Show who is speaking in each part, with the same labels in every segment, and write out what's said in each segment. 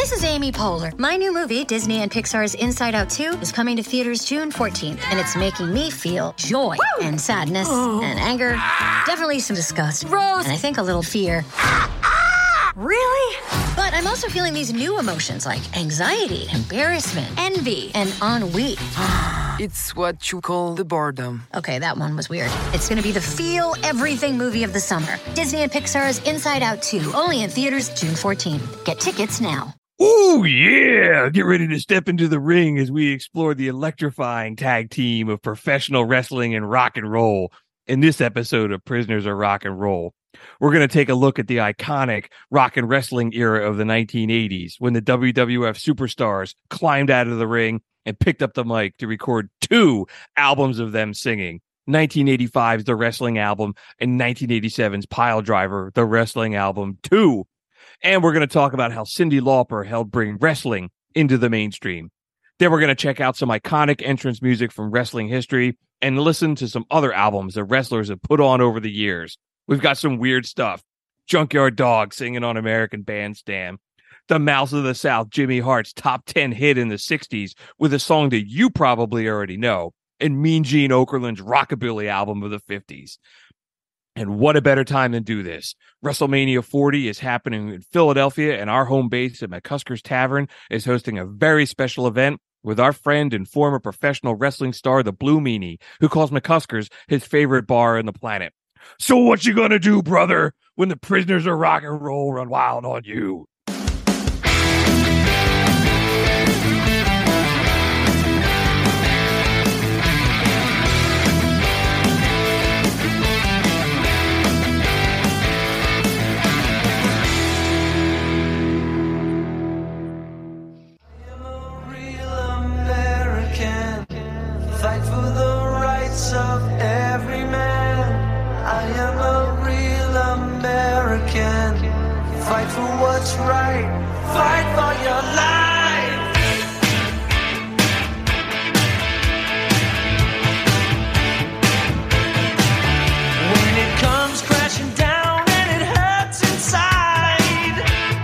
Speaker 1: This is Amy Poehler. My new movie, Disney and Pixar's Inside Out 2, is coming to theaters June 14th, and it's making me feel joy and sadness and anger, definitely some disgust, and I think a little fear. Really? But I'm also feeling these new emotions like anxiety, embarrassment, envy, and ennui.
Speaker 2: It's what you call the boredom.
Speaker 1: Okay, that one was weird. It's going to be the feel everything movie of the summer. Disney and Pixar's Inside Out 2, only in theaters June 14th. Get tickets now.
Speaker 3: Ooh, yeah. Get ready to step into the ring as we explore the electrifying tag team of professional wrestling and rock and roll in this episode of Prisoners of Rock and Roll. We're going to take a look at the iconic rock and wrestling era of the 1980s when the WWF superstars climbed out of the ring and picked up the mic to record 2 albums of them singing. 1985's The Wrestling Album and 1987's Pile Driver, The Wrestling Album 2. And we're going to talk about how Cyndi Lauper helped bring wrestling into the mainstream. Then we're going to check out some iconic entrance music from wrestling history and listen to some other albums that wrestlers have put on over the years. We've got some weird stuff. Junkyard Dog singing on American Bandstand. The Mouths of the South, Jimmy Hart's top 10 hit in the 60s with a song that you probably already know. And Mean Gene Okerlund's Rockabilly album of the 50s. And what a better time than do this. WrestleMania 40 is happening in Philadelphia, and our home base at McCusker's Tavern is hosting a very special event with our friend and former professional wrestling star, the Blue Meanie, who calls McCusker's his favorite bar on the planet. So what you gonna do, brother, when the Prisoners of Rock and Roll run wild on you?
Speaker 4: Fight for the rights of every man. I am a real American. Fight for what's right. Fight for your life. When it comes crashing down and it hurts inside,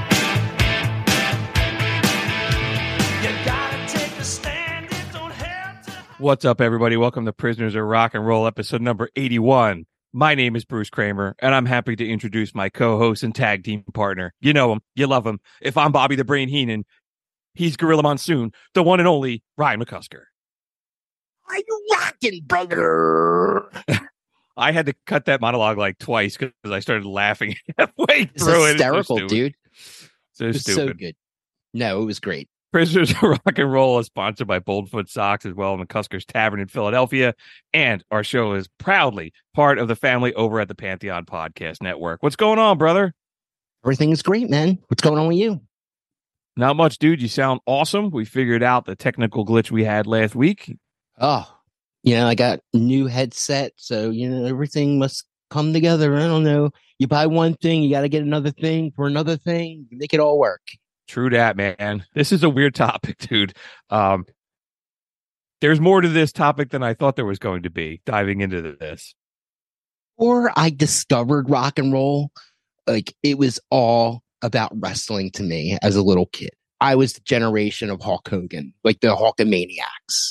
Speaker 4: you gotta take a stand. It don't have to.
Speaker 3: What's up, everybody? Welcome to Prisoners of Rock and Roll, episode number 81. My name is Bruce Kramer, and I'm happy to introduce my co-host and tag team partner. You know him. You love him. If I'm Bobby the Brain Heenan, he's Gorilla Monsoon, the one and only Ryan McCusker.
Speaker 5: Are you rocking, brother?
Speaker 3: I had to cut that monologue like twice because I started laughing halfway
Speaker 5: It's
Speaker 3: through
Speaker 5: hysterical,
Speaker 3: it. It's
Speaker 5: dude.
Speaker 3: So
Speaker 5: It was
Speaker 3: stupid.
Speaker 5: so good. No, it was great.
Speaker 3: Prisoners of Rock and Roll is sponsored by Boldfoot Socks as well, McCusker's Tavern in Philadelphia, and our show is proudly part of the family over at the Pantheon Podcast Network. What's going on, brother?
Speaker 5: Everything is great, man. What's going on with you?
Speaker 3: Not much, dude. You sound awesome. We figured out the technical glitch we had last week.
Speaker 5: Oh, I got a new headset, so, everything must come together. I don't know. You buy one thing, you got to get another thing for another thing. You make it all work.
Speaker 3: True that, man. This is a weird topic, dude. There's more to this topic than I thought there was going to be, diving into this.
Speaker 5: Or I discovered rock and roll, like it was all about wrestling to me as a little kid. I was the generation of Hulk Hogan, like the Hulkamaniacs.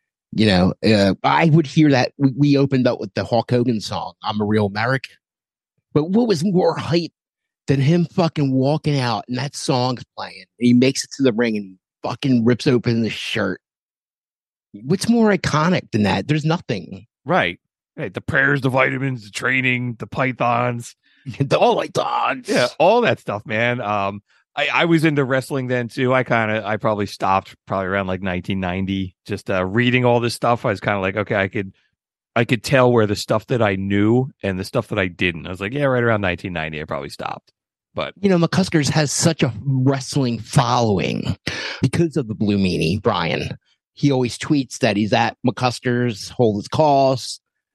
Speaker 5: I would hear that we opened up with the Hulk Hogan song, "I'm a Real American." But what was more hype than him fucking walking out and that song's playing? And he makes it to the ring and he fucking rips open the shirt. What's more iconic than that? There's nothing.
Speaker 3: Right. The prayers, the vitamins, the training, the pythons.
Speaker 5: All pythons.
Speaker 3: Yeah, all that stuff, man. I was into wrestling then too. I probably stopped around like 1990. Just reading all this stuff, I was kind of like, okay, I could tell where the stuff that I knew and the stuff that I didn't. I was like, yeah, right around 1990, I probably stopped. But
Speaker 5: McCuskers has such a wrestling following because of the Blue Meanie, Brian. He always tweets that he's at McCuskers, hold his calls.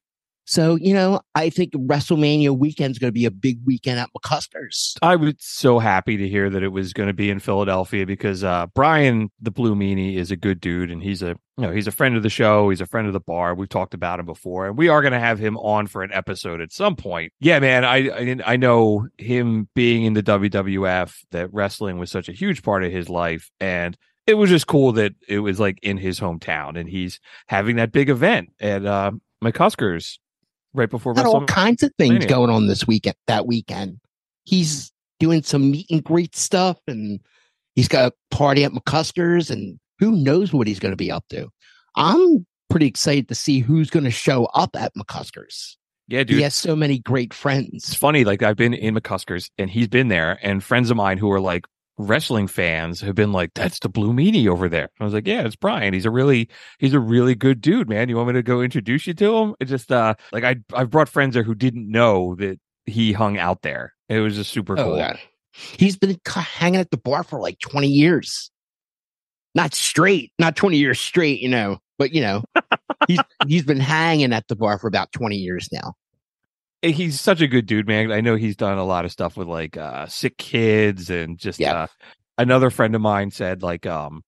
Speaker 5: So, I think WrestleMania weekend's going to be a big weekend at McCuskers.
Speaker 3: I was so happy to hear that it was going to be in Philadelphia because Brian, the Blue Meanie, is a good dude, and he's a friend of the show. He's a friend of the bar. We've talked about him before, and we are going to have him on for an episode at some point. Yeah, man, I know him being in the WWF, that wrestling was such a huge part of his life, and it was just cool that it was like in his hometown, and he's having that big event at McCuskers. Right before
Speaker 5: Got all kinds of things going on that weekend. He's doing some meet and greet stuff, and he's got a party at McCuskers, and who knows what he's going to be up to. I'm pretty excited to see who's going to show up at McCuskers.
Speaker 3: Yeah, dude.
Speaker 5: He has so many great friends.
Speaker 3: It's funny, like I've been in McCuskers, and he's been there, and friends of mine who are like wrestling fans have been like, that's the Blue Meanie over there. I was like, yeah, it's Brian. He's a really good dude, man. You want me to go introduce you to him? It just like I've brought friends there who didn't know that he hung out there. It was just super cool.
Speaker 5: Yeah. He's been hanging at the bar for like 20 years. Not 20 years straight, but he's been hanging at the bar for about 20 years now.
Speaker 3: He's such a good dude, man. I know he's done a lot of stuff with like sick kids, and just another friend of mine said like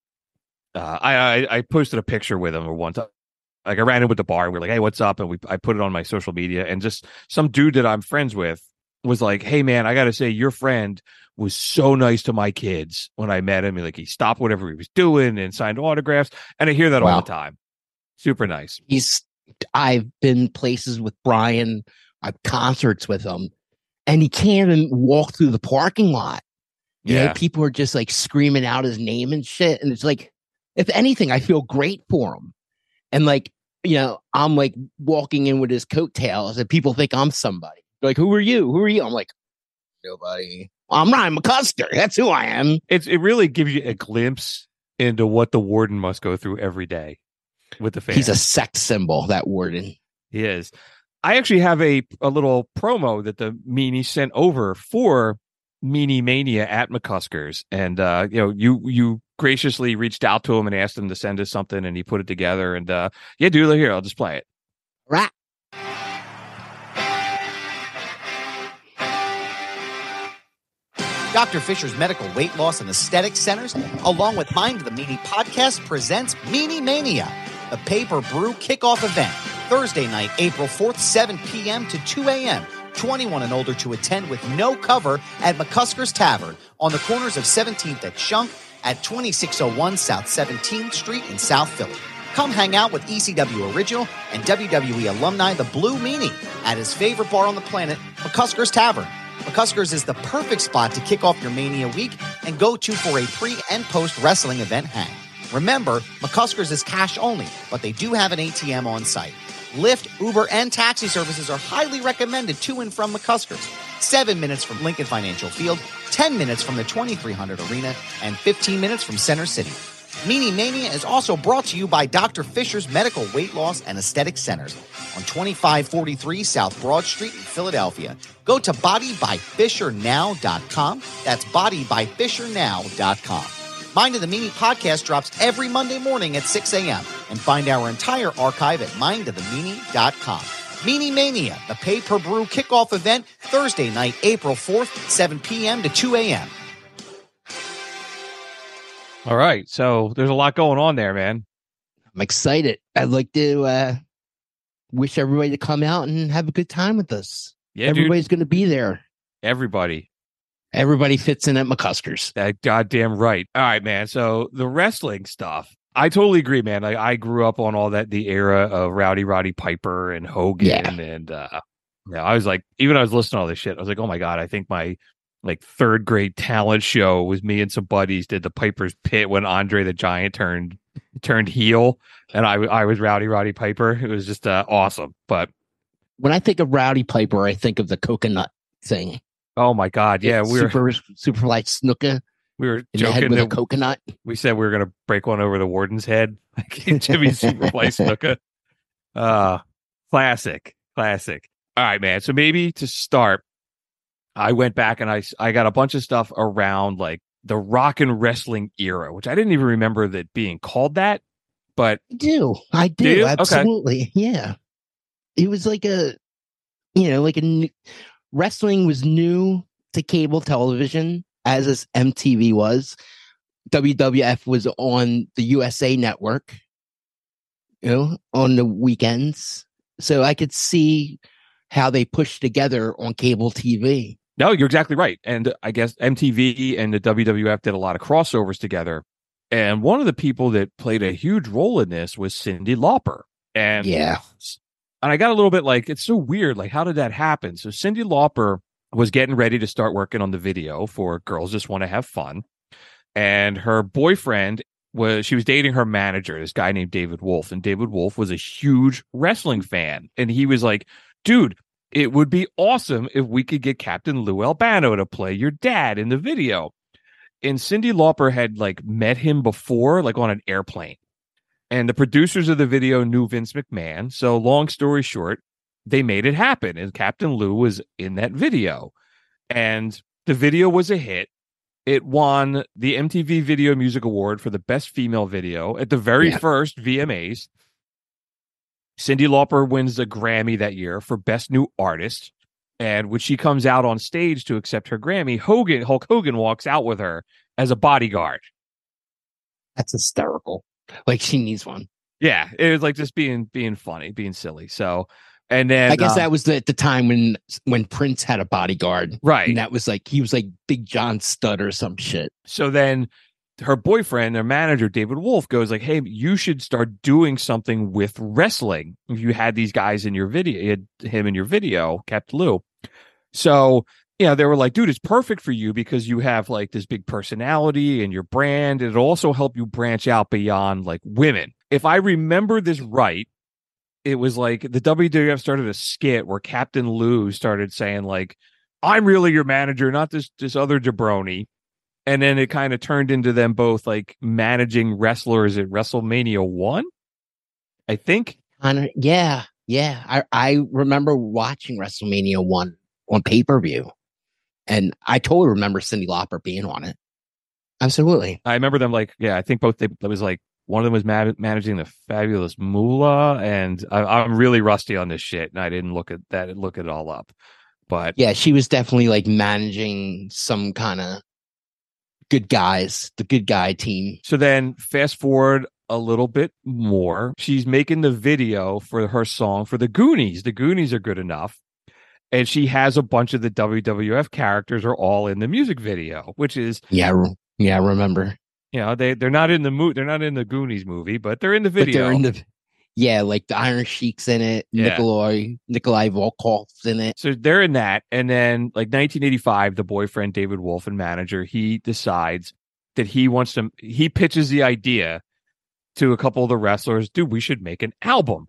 Speaker 3: I posted a picture with him once. Like I ran in with the bar and we're like, hey, what's up? And I put it on my social media, and just some dude that I'm friends with was like, hey man, I gotta say your friend was so nice to my kids when I met him. Like he stopped whatever he was doing and signed autographs. And I hear that all the time. Super nice.
Speaker 5: I've been places with Brian. I've concerts with him, and he can't even walk through the parking lot. Yeah, people are just like screaming out his name and shit. And it's like, if anything, I feel great for him. And like, I'm like walking in with his coattails, and people think I'm somebody. They're like, who are you? Who are you? I'm like, nobody. I'm Ryan McCusker. That's who I am.
Speaker 3: It really gives you a glimpse into what the Warden must go through every day with the fans.
Speaker 5: He's a sex symbol, that Warden.
Speaker 3: He is. I actually have a little promo that the Meanie sent over for Meanie Mania at McCuskers. And, you graciously reached out to him and asked him to send us something, and he put it together. And, dude, here, I'll just play it.
Speaker 5: Right.
Speaker 6: Dr. Fisher's Medical Weight Loss and Aesthetic Centers, along with Mind the Meanie podcast, presents Meanie Mania, a pay-per-brew kickoff event. Thursday night, April 4th, 7 p.m. to 2 a.m. 21 and older to attend with no cover at McCuskers Tavern on the corners of 17th at Shunk at 2601 South 17th Street in South Philly. Come hang out with ECW Original and WWE alumni The Blue Meanie at his favorite bar on the planet, McCuskers Tavern. McCuskers is the perfect spot to kick off your Mania week and go to for a pre- and post-wrestling event hang. Remember, McCuskers is cash only, but they do have an ATM on site. Lyft, Uber, and taxi services are highly recommended to and from McCuskers. 7 minutes from Lincoln Financial Field, 10 minutes from the 2300 Arena, and 15 minutes from Center City. Meanie Mania is also brought to you by Dr. Fisher's Medical Weight Loss and Aesthetic Centers on 2543 South Broad Street in Philadelphia. Go to bodybyfishernow.com. That's bodybyfishernow.com. Mind of the Meanie podcast drops every Monday morning at 6 a.m. and find our entire archive at mindofthemeanie.com. Meanie Mania, the pay-per-brew kickoff event, Thursday night, April 4th, 7 p.m. to 2 a.m.
Speaker 3: All right, so there's a lot going on there, man.
Speaker 5: I'm excited. I'd like to wish everybody to come out and have a good time with us.
Speaker 3: Yeah,
Speaker 5: everybody's going to be there.
Speaker 3: Everybody
Speaker 5: fits in at McCuskers.
Speaker 3: That goddamn right. All right, man. So the wrestling stuff, I totally agree, man. I grew up on all that, the era of Roddy Piper and Hogan, and I was like, even I was listening to all this shit, I was like, oh my god, I think my like third grade talent show was me and some buddies did the Piper's Pit when Andre the Giant turned heel, and I was Roddy Piper. It was just awesome. But
Speaker 5: when I think of Roddy Piper, I think of the coconut thing.
Speaker 3: Oh my god, yeah, we were
Speaker 5: super light snooker.
Speaker 3: We were
Speaker 5: in joking the head with a coconut.
Speaker 3: We said we were going to break one over the Warden's head, like Jimmy's Superfly snooker. Classic. All right, man. So maybe to start, I went back and I got a bunch of stuff around like the rock and wrestling era, which I didn't even remember that being called that. But
Speaker 5: I do. Absolutely. Okay. Yeah. it was like wrestling was new to cable television as this MTV was. WWF was on the USA Network, on the weekends. So I could see how they pushed together on cable TV.
Speaker 3: No, you're exactly right. And I guess MTV and the WWF did a lot of crossovers together. And one of the people that played a huge role in this was Cyndi Lauper. And I got a little bit like, it's so weird. Like, how did that happen? So Cyndi Lauper was getting ready to start working on the video for Girls Just Want to Have Fun. And her boyfriend she was dating her manager, this guy named David Wolf. And David Wolf was a huge wrestling fan. And he was like, dude, it would be awesome if we could get Captain Lou Albano to play your dad in the video. And Cyndi Lauper had like met him before, like on an airplane. And the producers of the video knew Vince McMahon. So long story short, they made it happen. And Captain Lou was in that video. And the video was a hit. It won the MTV Video Music Award for the Best Female Video at the very first VMAs. Cyndi Lauper wins a Grammy that year for Best New Artist. And when she comes out on stage to accept her Grammy, Hulk Hogan walks out with her as a bodyguard.
Speaker 5: That's hysterical. Like, she needs one.
Speaker 3: Yeah, it was like just being funny, being silly. So, and then
Speaker 5: I guess that was at the time when Prince had a bodyguard,
Speaker 3: right?
Speaker 5: And that was like he was like Big John Studd or some shit.
Speaker 3: So then her boyfriend, their manager, David Wolf, goes like, "Hey, you should start doing something with wrestling. If you had these guys in your video, you had him in your video, Captain Lou." So, they were like, dude, it's perfect for you because you have like this big personality and your brand. It'll also help you branch out beyond like women. If I remember this right, it was like the WWF started a skit where Captain Lou started saying like, I'm really your manager, not this other jabroni. And then it kind of turned into them both like managing wrestlers at WrestleMania 1, I think.
Speaker 5: Yeah. I remember watching WrestleMania 1 on pay-per-view. And I totally remember Cyndi Lauper being on it. Absolutely.
Speaker 3: I remember them like, I think both, it was like one of them was managing the Fabulous Moolah. And I'm really rusty on this shit. And I didn't look at it all up. But
Speaker 5: yeah, she was definitely like managing some kind of the good guy team.
Speaker 3: So then fast forward a little bit more. She's making the video for her song for the Goonies. The Goonies are good enough. And she has a bunch of the WWF characters are all in the music video, which is
Speaker 5: I remember.
Speaker 3: They're not in the they're not in the Goonies movie, but they're in the video.
Speaker 5: But they're in like the Iron Sheik's in it.
Speaker 3: Yeah.
Speaker 5: Nikolai Volkov's in it.
Speaker 3: So they're in that. And then like 1985, the boyfriend, David Wolf, and manager, he decides that he pitches the idea to a couple of the wrestlers, dude, we should make an album.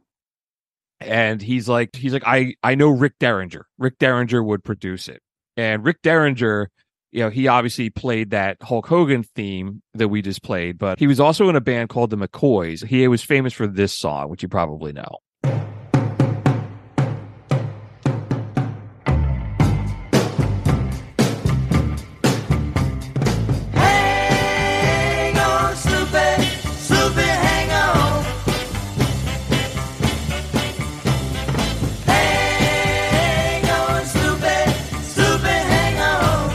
Speaker 3: And he's like, I know Rick Derringer. Rick Derringer would produce it. And Rick Derringer, he obviously played that Hulk Hogan theme that we just played, but he was also in a band called the McCoys. He was famous for this song, which you probably know.
Speaker 4: Hang on, Snoopy, Snoopy, hang on. Hang on, Snoopy, Snoopy, hang on.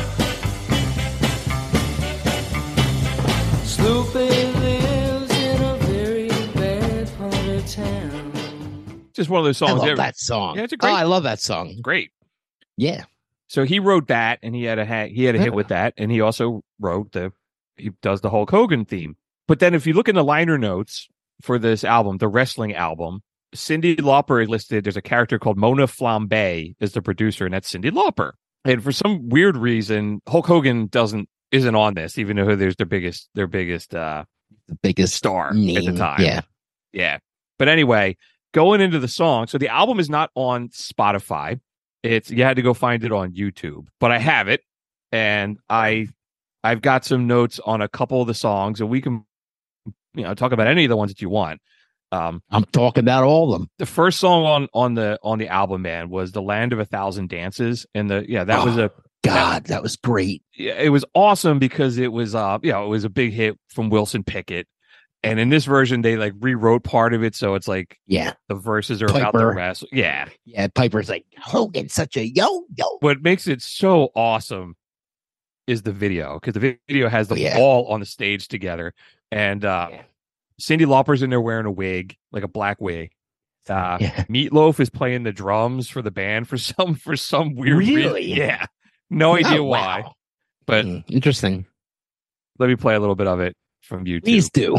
Speaker 4: Snoopy lives in a very bad part of town.
Speaker 3: Just one of those songs.
Speaker 5: I love that song.
Speaker 3: Yeah, it's a great.
Speaker 5: I love that song.
Speaker 3: Great.
Speaker 5: Yeah.
Speaker 3: So he wrote that, and he had a hit with that, and he also wrote he does the Hulk Hogan theme. But then if you look in the liner notes for this album, the wrestling album, Cyndi Lauper is listed. There's a character called Mona Flambe as the producer, and that's Cyndi Lauper. And for some weird reason, Hulk Hogan isn't on this, even though there's their biggest
Speaker 5: the biggest
Speaker 3: star
Speaker 5: name
Speaker 3: at the time.
Speaker 5: Yeah.
Speaker 3: But anyway, going into the song, so the album is not on Spotify. You had to go find it on YouTube, but I have it, and I've got some notes on a couple of the songs, and we can talk about any of the ones that you want.
Speaker 5: I'm talking about all of them.
Speaker 3: The first song on the album, man, was "The Land of a Thousand Dances," and that was great. It was awesome because it was it was a big hit from Wilson Pickett, And in this version, they like rewrote part of it, so it's like
Speaker 5: Yeah.
Speaker 3: the verses are about the
Speaker 5: Piper.
Speaker 3: wrestle. Yeah.
Speaker 5: Yeah. Piper's like, Hogan's such a yo-yo.
Speaker 3: What makes it so awesome is the video, because the video has them
Speaker 5: Oh, yeah.
Speaker 3: all on the stage together. And Cyndi Lauper's in there wearing a wig, like a black wig.
Speaker 5: Yeah.
Speaker 3: Meatloaf is playing the drums for the band for some weird reason.
Speaker 5: Really?
Speaker 3: Yeah. No idea
Speaker 5: Oh,
Speaker 3: why.
Speaker 5: wow.
Speaker 3: But
Speaker 5: Interesting.
Speaker 3: let me play a little bit of it from YouTube.
Speaker 5: Please do.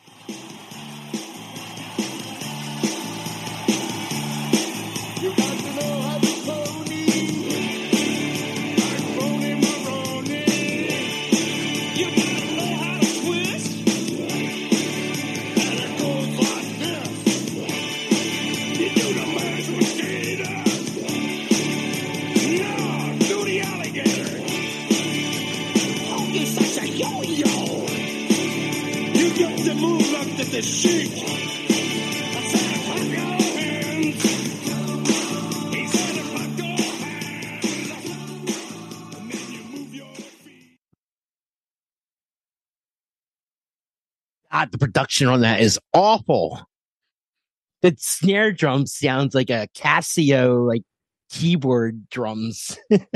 Speaker 5: God, the production on that is awful. The snare drum sounds like a Casio, like keyboard drums.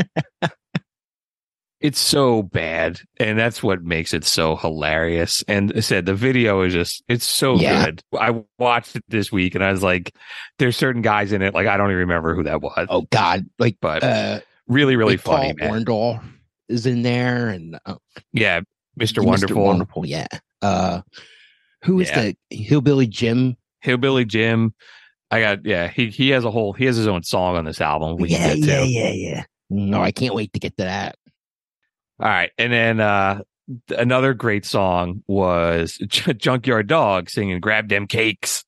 Speaker 3: It's so bad, and that's what makes it so hilarious. And I said the video is just—it's so
Speaker 5: Yeah.
Speaker 3: good. I watched it this week, and I was like, "There's certain guys in it, like I don't even remember who that was."
Speaker 5: Oh God, like
Speaker 3: But really, really
Speaker 5: like
Speaker 3: funny,
Speaker 5: Paul
Speaker 3: man.
Speaker 5: Orndorff is in there, and
Speaker 3: Yeah, Mr. Wonderful,
Speaker 5: yeah. Who is
Speaker 3: Yeah.
Speaker 5: the Hillbilly Jim?
Speaker 3: Hillbilly Jim. He has his own song on this album. We can get to.
Speaker 5: Yeah. No, I can't wait to get to that.
Speaker 3: All right, and then another great song was Junkyard Dog singing "Grab Them Cakes,"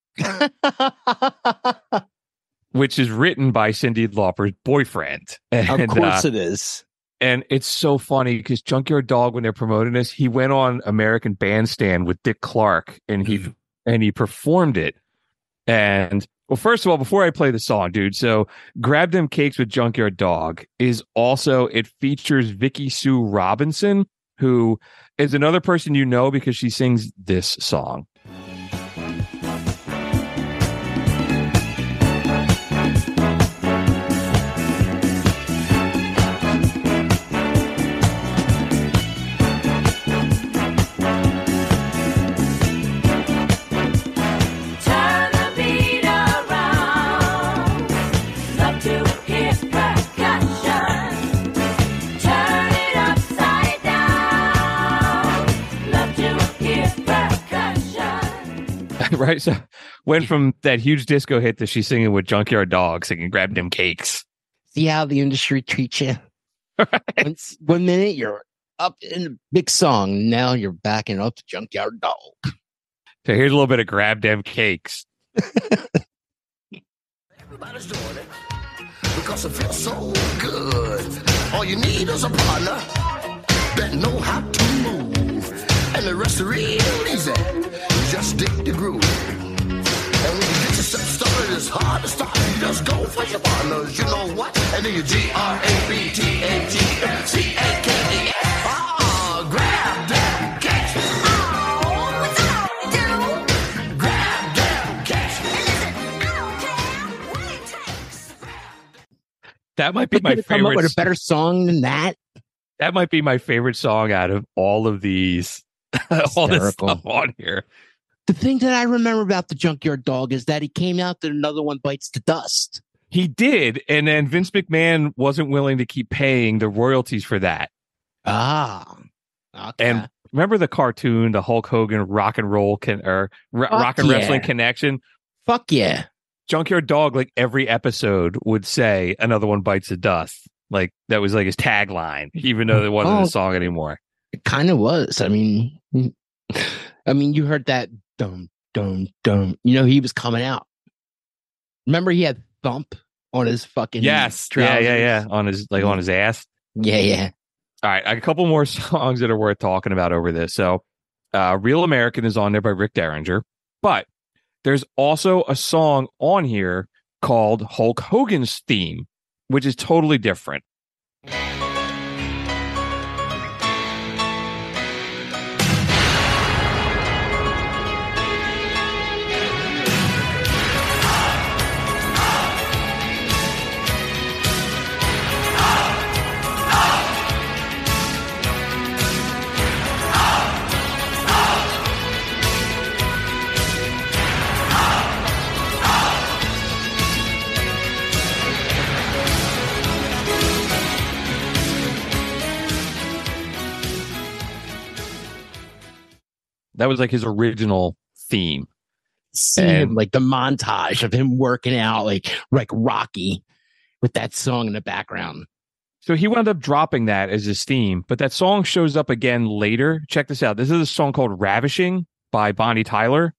Speaker 3: which is written by Cyndi Lauper's boyfriend. And,
Speaker 5: Of course it is.
Speaker 3: and it's so funny because Junkyard Dog, when they're promoting this, he went on American Bandstand with Dick Clark, and he performed it. And well, first of all, before I play the song, dude, so Grab Them Cakes with Junkyard Dog is also, it features Vicky Sue Robinson, who is another person you know because she sings this song.
Speaker 7: Turn the beat around. Love to hear percussion. Turn it upside down. Love to hear percussion.
Speaker 3: Right? So went from that huge disco hit to she's singing with Junkyard Dog, singing Grab Them Cakes.
Speaker 5: See how the industry treats you. One minute you're up in a big song, now you're backing up to Junkyard Dog.
Speaker 3: So here's a little bit of Grab Them Cakes.
Speaker 8: Everybody's doing it because it feels so good. All you need is a partner that know how to move, and the rest is real easy. Just dig the groove. And when you get yourself started, it's hard to stop. You just go for your partners. You know what? And then you GRABTAGMCAKE. Grab them cakes. Grab them cakes.
Speaker 3: That might be my
Speaker 5: Come up with
Speaker 3: favorite.
Speaker 5: a better song than that.
Speaker 3: That might be my favorite song out of all of these, all this
Speaker 5: Hysterical.
Speaker 3: stuff on here.
Speaker 5: The thing that I remember about the Junkyard Dog is that he came out that Another One Bites the Dust.
Speaker 3: He did, and then Vince McMahon wasn't willing to keep paying the royalties for that.
Speaker 5: Ah. Okay.
Speaker 3: And remember the cartoon, the Hulk Hogan rock and roll rock and
Speaker 5: yeah.
Speaker 3: wrestling connection?
Speaker 5: Fuck yeah.
Speaker 3: Junkyard Dog, like every episode, would say "Another One Bites the Dust." Like that was like his tagline, even though it wasn't
Speaker 5: Oh.
Speaker 3: a song anymore.
Speaker 5: It kind of was. I mean, you heard that dum dum dum. You know, he was coming out. Remember, he had Thump on his fucking
Speaker 3: Yes,
Speaker 5: trousers?
Speaker 3: yeah, on his ass.
Speaker 5: Yeah.
Speaker 3: All right, a couple more songs that are worth talking about over this. So, "Real American" is on there by Rick Derringer, but there's also a song on here called Hulk Hogan's Theme, which is totally different. That was like his original theme.
Speaker 5: See him, like the montage of him working out like Rocky with that song in the background.
Speaker 3: So he wound up dropping that as his theme, but that song shows up again later. Check this out. This is a song called Ravishing by Bonnie Tyler.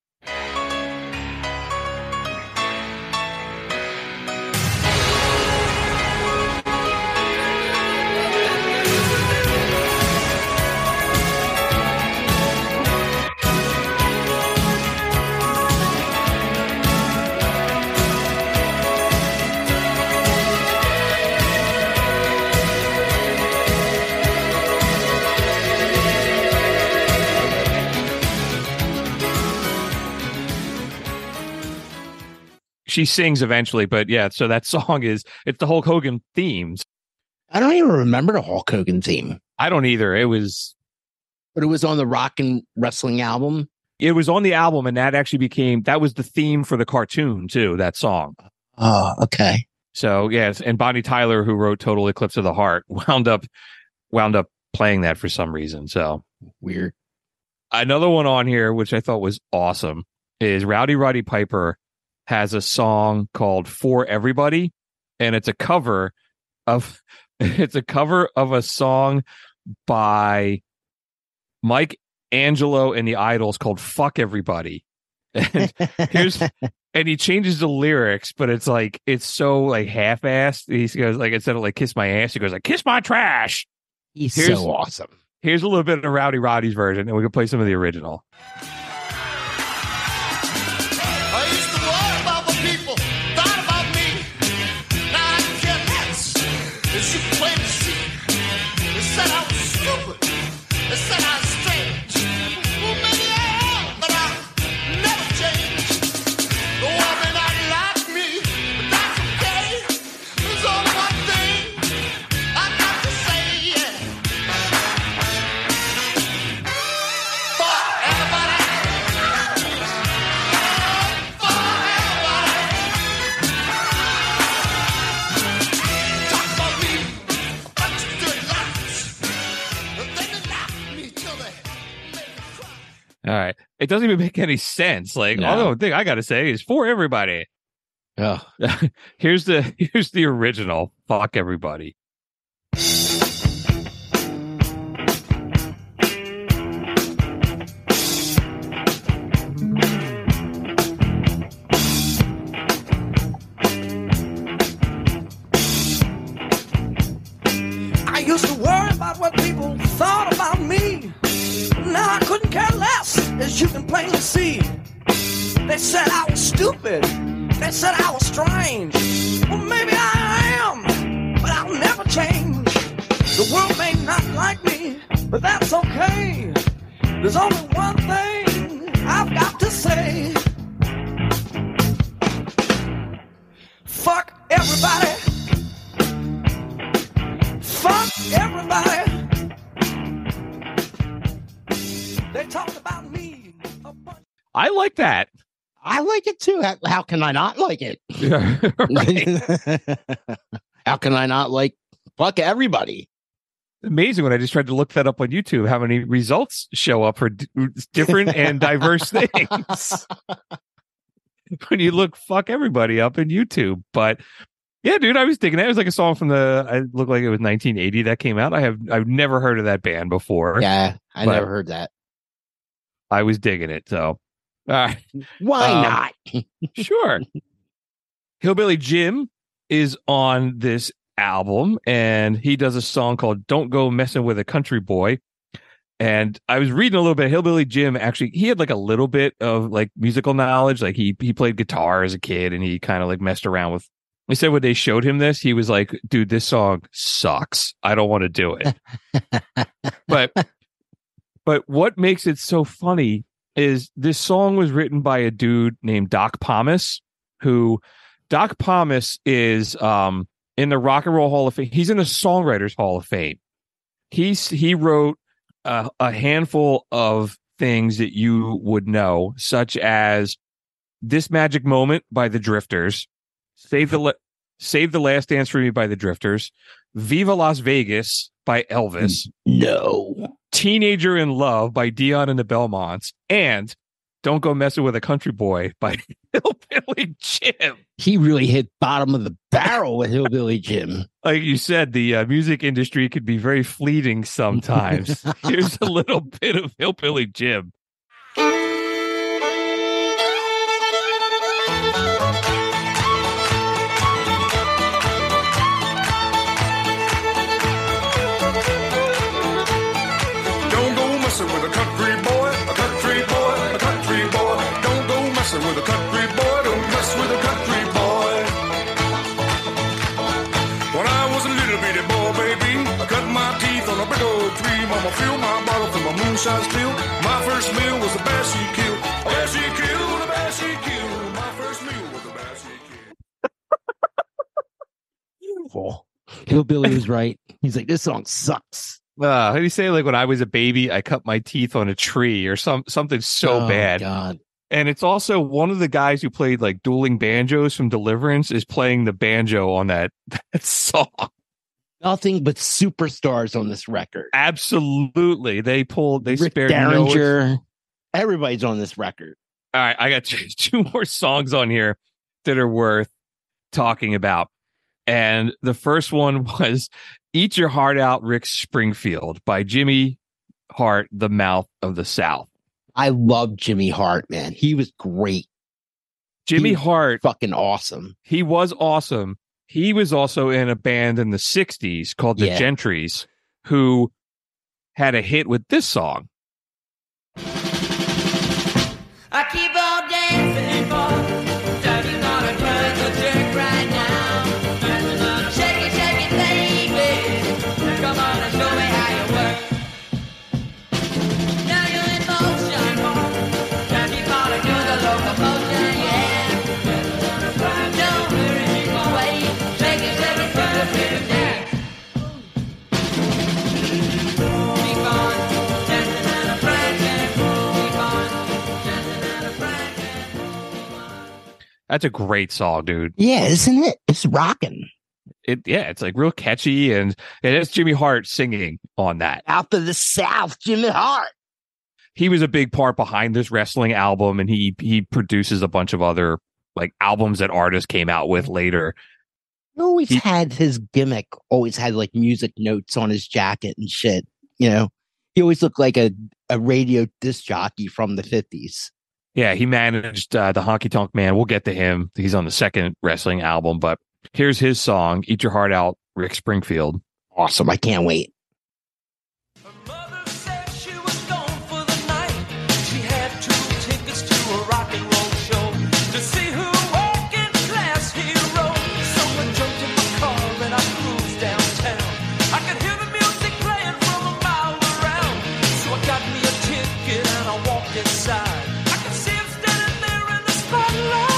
Speaker 3: She sings eventually, but yeah, so that song it's the Hulk Hogan themes.
Speaker 5: I don't even remember the Hulk Hogan theme.
Speaker 3: I don't either.
Speaker 5: But it was on the Rock and Wrestling album.
Speaker 3: It was on the album, and that was the theme for the cartoon too, that song.
Speaker 5: Oh, okay.
Speaker 3: So yes, and Bonnie Tyler, who wrote Total Eclipse of the Heart, wound up playing that for some reason. So
Speaker 5: weird.
Speaker 3: Another one on here, which I thought was awesome, is Rowdy Roddy Piper has a song called For Everybody, and it's a cover of a song by Mike Angelo and the Idols called Fuck Everybody. And he changes the lyrics, but it's so like half-assed. He goes like, instead of like kiss my ass, he goes like kiss my trash.
Speaker 5: He's so awesome.
Speaker 3: Here's a little bit of Rowdy Roddy's version, and we can play some of the original.
Speaker 8: I used to worry about what people thought about me. Now I don't care less. As you can plainly see, they said I was stupid. They said I was strange. Well, maybe I am, but I never changed. The world may not like me, but that's okay. There's only one thing I got to say, yeah. For everybody.
Speaker 3: All right. It doesn't even make any sense. Like,
Speaker 5: No.
Speaker 3: all the thing I got to say is For Everybody.
Speaker 5: Oh.
Speaker 3: Here's the original. Fuck Everybody.
Speaker 4: I used to worry about what people thought about me. Now I couldn't care less, as you can plainly see. They said I was stupid. They said I was strange. Well, maybe I am, but I'll never change. The world may not like me, but that's okay. There's only one thing I've got to say. Fuck everybody. Fuck everybody. They talked about me.
Speaker 3: I like that.
Speaker 5: I like it too. How can I not like it?
Speaker 3: Right.
Speaker 5: How can I not like fuck everybody?
Speaker 3: Amazing when I just tried to look that up on YouTube, how many results show up for different and diverse things. When you look fuck everybody up in YouTube. But yeah, dude, I was digging it. It was like a song from it looked like it was 1980 that came out. I've never heard of that band before.
Speaker 5: Yeah, I
Speaker 3: But
Speaker 5: never heard that.
Speaker 3: I was digging it. So, all right.
Speaker 5: Why not?
Speaker 3: Sure. Hillbilly Jim is on this album, and he does a song called Don't Go Messing with a Country Boy. And I was reading a little bit. Hillbilly Jim, actually, he had like a little bit of like musical knowledge. Like he played guitar as a kid, and he kind of like messed around with. He said when they showed him this, he was like, dude, this song sucks. I don't want to do it. But what makes it so funny is this song was written by a dude named Doc Pomus, who Doc Pomus is in the Rock and Roll Hall of Fame. He's in the Songwriters Hall of Fame. He wrote a handful of things that you would know, such as This Magic Moment by the Drifters, Save the Last Dance for Me by the Drifters, Viva Las Vegas by Elvis.
Speaker 5: No.
Speaker 3: Teenager in Love by Dion and the Belmonts, and Don't Go Messing with a Country Boy by Hillbilly Jim.
Speaker 5: He really hit bottom of the barrel with Hillbilly Jim.
Speaker 3: Like you said, the music industry could be very fleeting sometimes. Here's a little bit of Hillbilly Jim.
Speaker 8: Don't go messing with a country boy, a country boy, a country boy. Don't go messing with a country boy, don't mess with a country boy. When I was a little bitty boy, baby, I cut my teeth on a big old tree. Mama filled my bottle from my moonshine spill. My first meal was a bass she killed. A bass she killed, a bass she killed. My first meal was a bass she killed.
Speaker 5: Beautiful. Hillbilly was right. He's like, this song sucks.
Speaker 3: How do you say, like, when I was a baby, I cut my teeth on a tree or something so bad.
Speaker 5: God.
Speaker 3: And it's also one of the guys who played like dueling banjos from Deliverance is playing the banjo on that song.
Speaker 5: Nothing but superstars on this record.
Speaker 3: Absolutely. They
Speaker 5: Rick
Speaker 3: spared
Speaker 5: Derringer. Everybody's on this record.
Speaker 3: All right, I got two more songs on here that are worth talking about. And the first one was Eat Your Heart Out, Rick Springfield by Jimmy Hart, The Mouth of the South.
Speaker 5: I love Jimmy Hart, man. He was great.
Speaker 3: Jimmy Hart,
Speaker 5: fucking awesome.
Speaker 3: He was awesome. He was also in a band in the 60s called the Gentrys, who had a hit with this song.
Speaker 7: I keep on dancing for Daddy's gonna turn the jerk right now. Shake it, baby. Come on and show me how you work. Now you're in motion, Daddy's gonna do the locomotion, yeah. Don't hurry me away. Shake it, put a bit of dance. Keep on dancing and a practice. Keep on dancing and a practice.
Speaker 3: That's a great song, dude.
Speaker 5: Yeah, isn't it? It's rocking.
Speaker 3: It's like real catchy, and it has Jimmy Hart singing on that.
Speaker 5: Out of the South, Jimmy Hart.
Speaker 3: He was a big part behind this wrestling album, and he produces a bunch of other like albums that artists came out with later.
Speaker 5: He always had his gimmick, always had like music notes on his jacket and shit. You know, he always looked like a radio disc jockey from the 50s.
Speaker 3: Yeah, he managed the Honky Tonk Man. We'll get to him. He's on the second wrestling album, but here's his song, Eat Your Heart Out, Rick Springfield.
Speaker 5: Awesome. I can't wait.
Speaker 4: Mother said she was gone for the night. She had 2 tickets to a rock and roll show to see her walking class hero. So I jumped in my car and I cruised downtown. I could hear the music playing from a mile around. So I got me a ticket and I walked inside. I could see him standing there in the spotlight.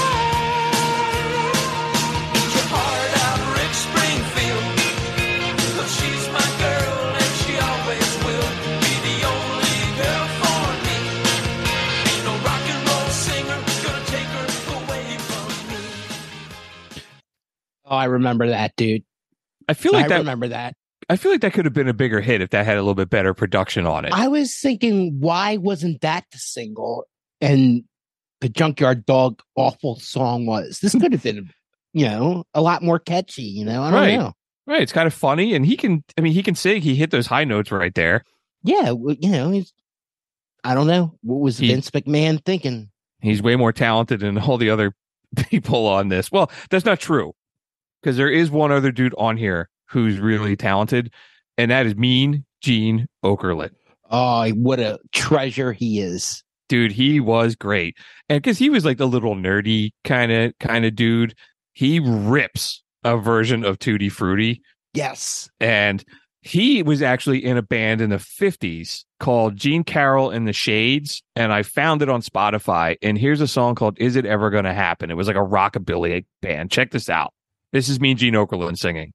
Speaker 4: Eat your heart out, Rick Springfield. 'Cause she's my girl and she always will be the only girl for me. Ain't no rock and roll singer gonna take her away from me.
Speaker 5: Oh, I remember that, dude.
Speaker 3: I feel like
Speaker 5: remember that.
Speaker 3: I feel like that could have been a bigger hit if that had a little bit better production on it.
Speaker 5: I was thinking, why wasn't that the single? And the Junkyard Dog awful song was. This could have been, a lot more catchy, I don't know.
Speaker 3: Right. It's kind of funny. And he can sing. He hit those high notes right there.
Speaker 5: Yeah. Well, I don't know. What was Vince McMahon thinking?
Speaker 3: He's way more talented than all the other people on this. Well, that's not true. Because there is one other dude on here who's really talented. And that is Mean Gene Okerlund.
Speaker 5: Oh, what a treasure he is.
Speaker 3: Dude, he was great. And because he was like the little nerdy kind of dude, he rips a version of Tutti Frutti.
Speaker 5: Yes.
Speaker 3: And he was actually in a band in the 50s called Gene Carroll and the Shades. And I found it on Spotify. And here's a song called Is It Ever Gonna Happen? It was like a rockabilly band. Check this out. This is Mean Gene Okerlund singing.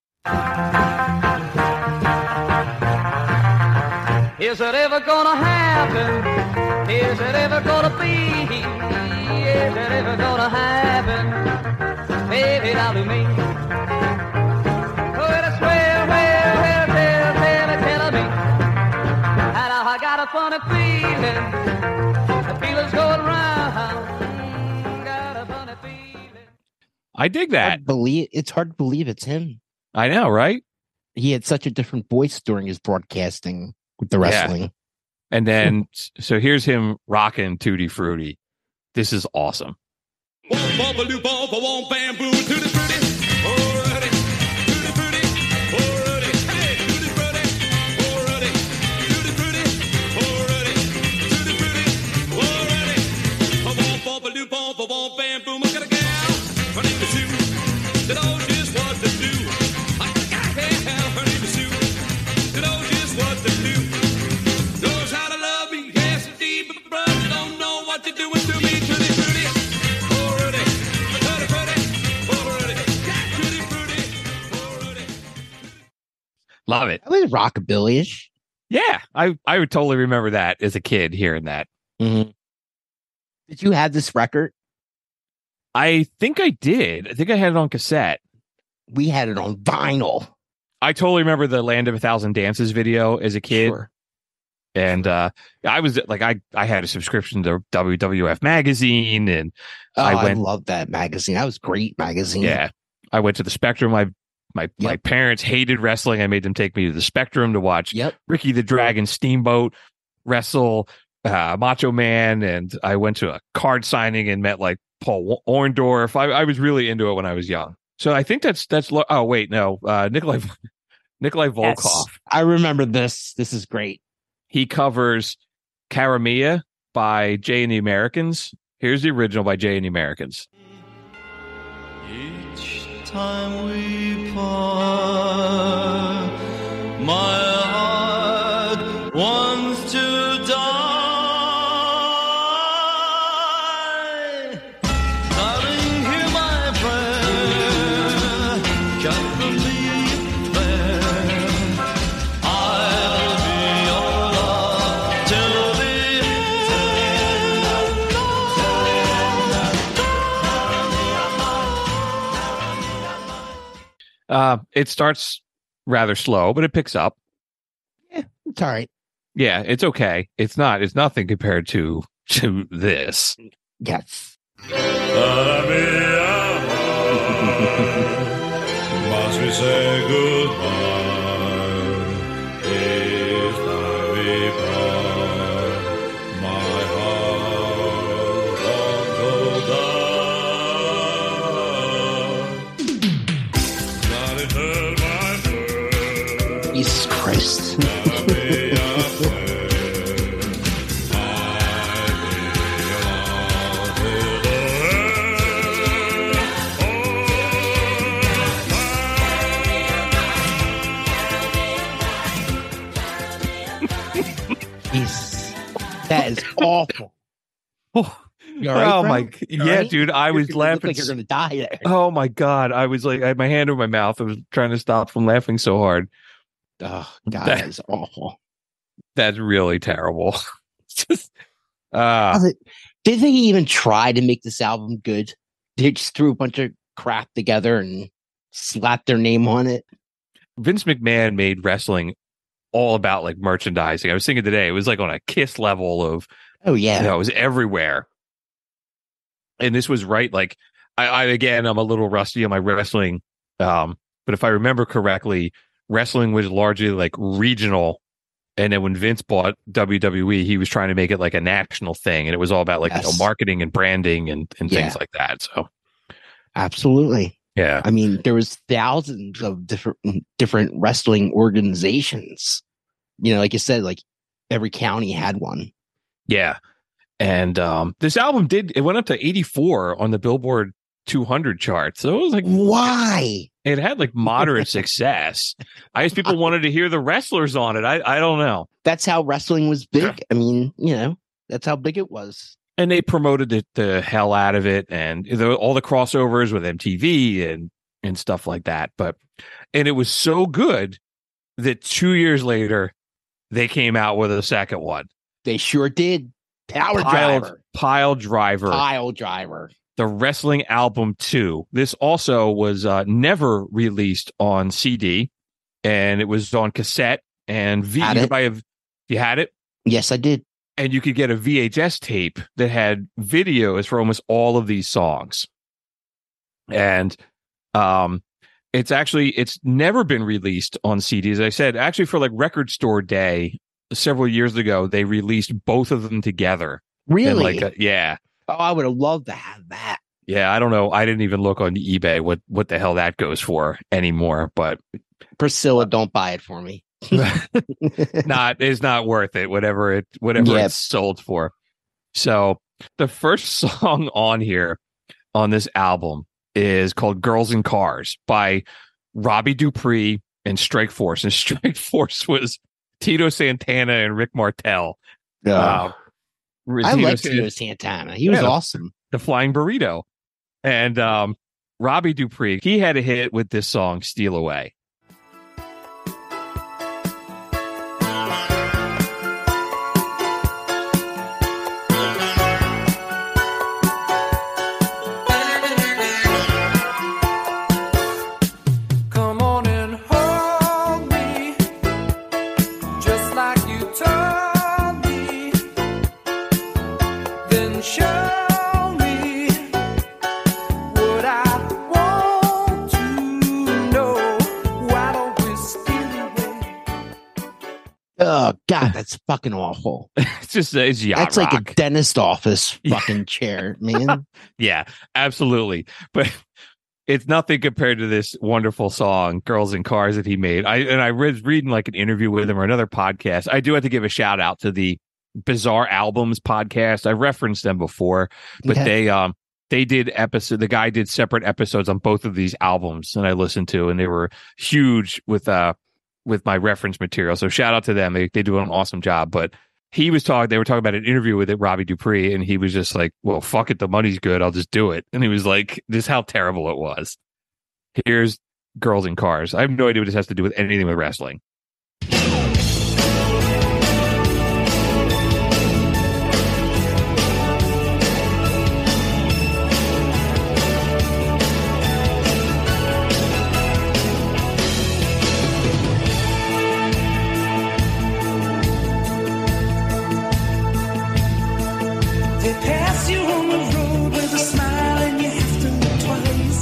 Speaker 7: Is it ever gonna happen? Is it ever gonna be? Is it ever gonna happen? Baby, now to me. Well, it's well, tell me. And I The feeling's going round. Got a funny feeling.
Speaker 3: I dig that.
Speaker 5: It's hard to believe it's him.
Speaker 3: I know, right?
Speaker 5: He had such a different voice during his broadcasting with the wrestling.
Speaker 3: And then, so here's him rocking Tutti Frutti. This is awesome. Love it.
Speaker 5: That was rockabilly-ish.
Speaker 3: Yeah, I would totally remember that as a kid hearing that.
Speaker 5: Mm-hmm. Did you have this record?
Speaker 3: I think I did. I think I had it on cassette.
Speaker 5: We had it on vinyl.
Speaker 3: I totally remember the Land of a Thousand Dances video as a kid.
Speaker 5: Sure.
Speaker 3: And I was like, I had a subscription to WWF magazine, and
Speaker 5: I love that magazine. That was a great magazine.
Speaker 3: Yeah, I went to the Spectrum. My parents hated wrestling. I made them take me to the Spectrum to watch Ricky the Dragon Steamboat wrestle Macho Man, and I went to a card signing and met like Paul Orndorff. I was really into it when I was young. So I think that's. Oh wait, no, Nikolai Volkov.
Speaker 5: Yes, I remember this. This is great.
Speaker 3: He covers Karamia by Jay and the Americans. Here's the original by Jay and the Americans.
Speaker 4: Each time we part, my heart wants to die. Darling, hear my prayer. Just believe there. I'll be your love till the
Speaker 3: end. It starts rather slow, but it picks up.
Speaker 5: Yeah, it's all right.
Speaker 3: Yeah, it's okay. It's nothing compared to this.
Speaker 5: Yes.
Speaker 4: Must we say goodbye? Each time we part, my heart won't go down. Not in her, my friend.
Speaker 5: Jesus Christ. That is awful.
Speaker 3: Oh,
Speaker 5: you all right,
Speaker 3: oh
Speaker 5: bro?
Speaker 3: my,
Speaker 5: You all
Speaker 3: yeah,
Speaker 5: right?
Speaker 3: dude, I was
Speaker 5: You
Speaker 3: laughing.
Speaker 5: look like you're gonna die there.
Speaker 3: Oh my God, I was like, I had my hand over my mouth. I was trying to stop from laughing so hard.
Speaker 5: Oh God, that is awful.
Speaker 3: That's really terrible. Just,
Speaker 5: did they even try to make this album good? They just threw a bunch of crap together and slapped their name on it.
Speaker 3: Vince McMahon made wrestling all about like merchandising. I was thinking today, it was like on a Kiss level of,
Speaker 5: oh yeah,
Speaker 3: it was everywhere. And this was right. Like again, I'm a little rusty on my wrestling. But if I remember correctly, wrestling was largely like regional. And then when Vince bought WWE, he was trying to make it like a national thing. And it was all about like, marketing and branding and things like that. So
Speaker 5: absolutely.
Speaker 3: Yeah.
Speaker 5: I mean, there was thousands of different wrestling organizations. You know, like you said, like every county had one.
Speaker 3: Yeah. And this album it went up to 84 on the Billboard 200 chart. So it was like,
Speaker 5: why?
Speaker 3: It had like moderate success. I guess people wanted to hear the wrestlers on it. I don't know.
Speaker 5: That's how wrestling was big. I mean, you know, that's how big it was.
Speaker 3: And they promoted the hell out of it, and all the crossovers with MTV and stuff like that. And it was so good that 2 years later, they came out with a second one.
Speaker 5: They sure did. Pile Driver.
Speaker 3: The Wrestling Album 2. This also was never released on CD, and it was on cassette and
Speaker 5: Had it?
Speaker 3: You had it?
Speaker 5: Yes, I did.
Speaker 3: and you could get a VHS tape that had videos for almost all of these songs. And it's never been released on CD. As I said, actually for like Record Store Day several years ago, they released both of them together.
Speaker 5: Really?
Speaker 3: Yeah.
Speaker 5: Oh, I would have loved to have that.
Speaker 3: Yeah, I don't know. I didn't even look on eBay what the hell that goes for anymore, but
Speaker 5: Priscilla, don't buy it for me.
Speaker 3: it's not worth it, whatever it's sold for. So the first song on here on this album is called Girls in Cars by Robbie Dupree and Strike Force. And Strike Force was Tito Santana and Rick Martel.
Speaker 5: I like Tito Santana. He was awesome.
Speaker 3: The Flying Burrito. And Robbie Dupree, he had a hit with this song, Steal Away.
Speaker 4: Come on and hold me, just like you told me. Then show me what I want to know. Why don't we steal away?
Speaker 5: Oh God, that's fucking awful.
Speaker 3: It's yacht
Speaker 5: That's
Speaker 3: rock.
Speaker 5: like a dentist office fucking chair, man.
Speaker 3: Yeah, absolutely. But it's nothing compared to this wonderful song, Girls in Cars, that he made. I was reading like an interview with him or another podcast. I do have to give a shout out to the Bizarre Albums podcast. I referenced them before, but they did the guy did separate episodes on both of these albums and I listened to, and they were huge with my reference material. So shout out to them. They do an awesome job. But they were talking about an interview with Robbie Dupree, and he was just like, well, fuck it, the money's good, I'll just do it. And he was like, this is how terrible it was. Here's Girls in Cars. I have no idea what this has to do with anything with wrestling.
Speaker 4: They pass you on the road with a smile and you have to look twice.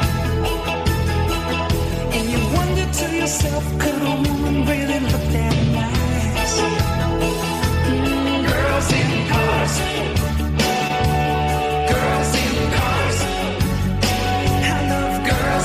Speaker 4: And you wonder to yourself, could a woman really look that nice? Girls in cars. Girls in cars. I love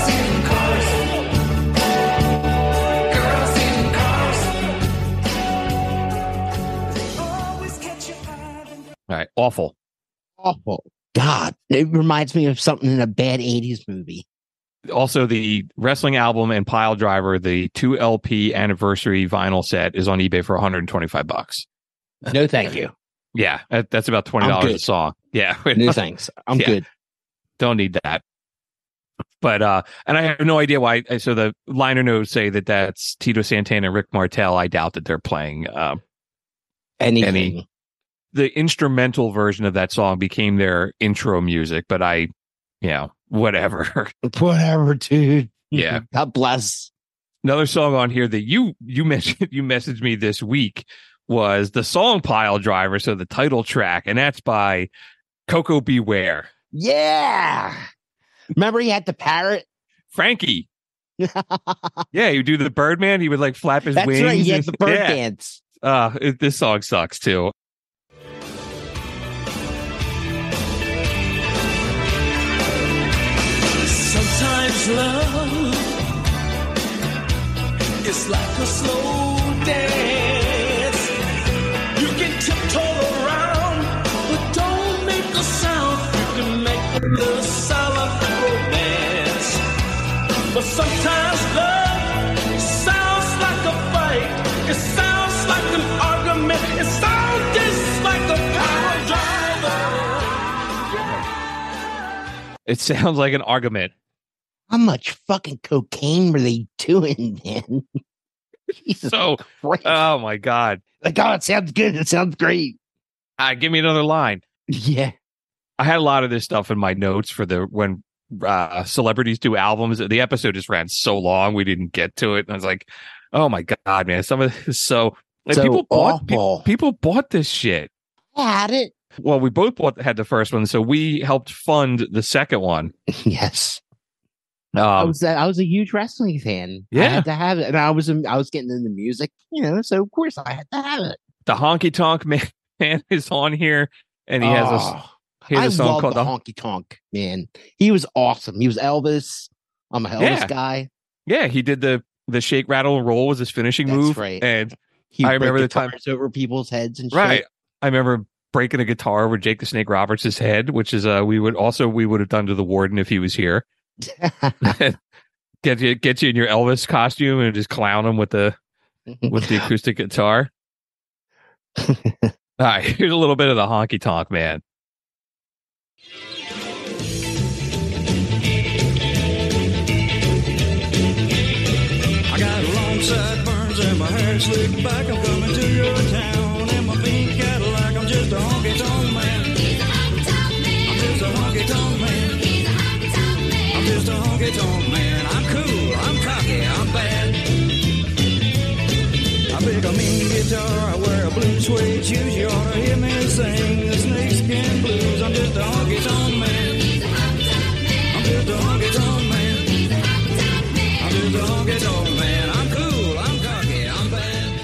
Speaker 4: girls in cars. Girls in cars. They always catch your eye.
Speaker 3: All right, awful.
Speaker 5: Awful. God, it reminds me of something in a bad 80s movie.
Speaker 3: Also, the wrestling album and Pile Driver, the 2 LP anniversary vinyl set, is on eBay for $125.
Speaker 5: No, thank you.
Speaker 3: Yeah, that's about $20 a song. Yeah,
Speaker 5: No, thanks. I'm good.
Speaker 3: Don't need that. But and I have no idea why. So the liner notes say that that's Tito Santana and Rick Martel. I doubt that they're playing
Speaker 5: Anything.
Speaker 3: The instrumental version of that song became their intro music, but whatever.
Speaker 5: Whatever, dude.
Speaker 3: Yeah.
Speaker 5: God bless.
Speaker 3: Another song on here that you mentioned, you messaged me this week was the song Pile Driver, so the title track, and that's by Coco Beware.
Speaker 5: Yeah. Remember he had the parrot?
Speaker 3: Frankie. Yeah, you do the Birdman. He would like flap his
Speaker 5: That's
Speaker 3: wings.
Speaker 5: right. He had the bird
Speaker 3: Yeah.
Speaker 5: dance.
Speaker 3: This song sucks too.
Speaker 4: Sometimes love is like a slow dance. You can tiptoe around, but don't make a sound. You can make the silent romance. But sometimes love sounds like a fight. It sounds like an argument. It sounds just like a power driver.
Speaker 3: It sounds like an argument.
Speaker 5: How much fucking cocaine were they doing, man? Jesus
Speaker 3: So,
Speaker 5: Christ.
Speaker 3: oh my God.
Speaker 5: Like, oh, it sounds good. It sounds great.
Speaker 3: Give me another line.
Speaker 5: Yeah.
Speaker 3: I had a lot of this stuff in my notes for when celebrities do albums. The episode just ran so long, we didn't get to it. And I was like, oh my God, man. Some of this is so
Speaker 5: So
Speaker 3: people
Speaker 5: awful.
Speaker 3: people bought this shit.
Speaker 5: Had it.
Speaker 3: Well, we both had the first one, so we helped fund the second one.
Speaker 5: Yes. I was a huge wrestling fan.
Speaker 3: Yeah.
Speaker 5: I had to have it, and I was getting into music, so of course I had to have it.
Speaker 3: The Honky Tonk Man is on here, and he has a song
Speaker 5: love
Speaker 3: called
Speaker 5: the Honky Tonk Man. He was awesome. He was Elvis. I'm a Elvis guy.
Speaker 3: Yeah, he did the shake, rattle, and roll was his finishing move.
Speaker 5: Right.
Speaker 3: And
Speaker 5: I
Speaker 3: remember the time
Speaker 5: over people's heads and shit.
Speaker 3: Right. I remember breaking a guitar over Jake the Snake Roberts' head, which is we would have done to the Warden if he was here. get you in your Elvis costume and just clown him with the acoustic guitar. All right, here's a little bit of the Honky Tonk Man.
Speaker 9: I got long sideburns and my hair slicked back. I'm coming to your town in my pink Cadillac. I'm just a honky tonk man. I'm just a honky tonk man. I'm just a honky tonk man. I'm cool, I'm cocky, I'm bad. I pick a mean guitar, I wear a blue suede shoes. You ought to hear me sing the snakeskin blues. I'm just a honky tonk man. I'm just a honky tonk man. I'm just a honky tonk man. I'm cool, I'm cocky, I'm bad.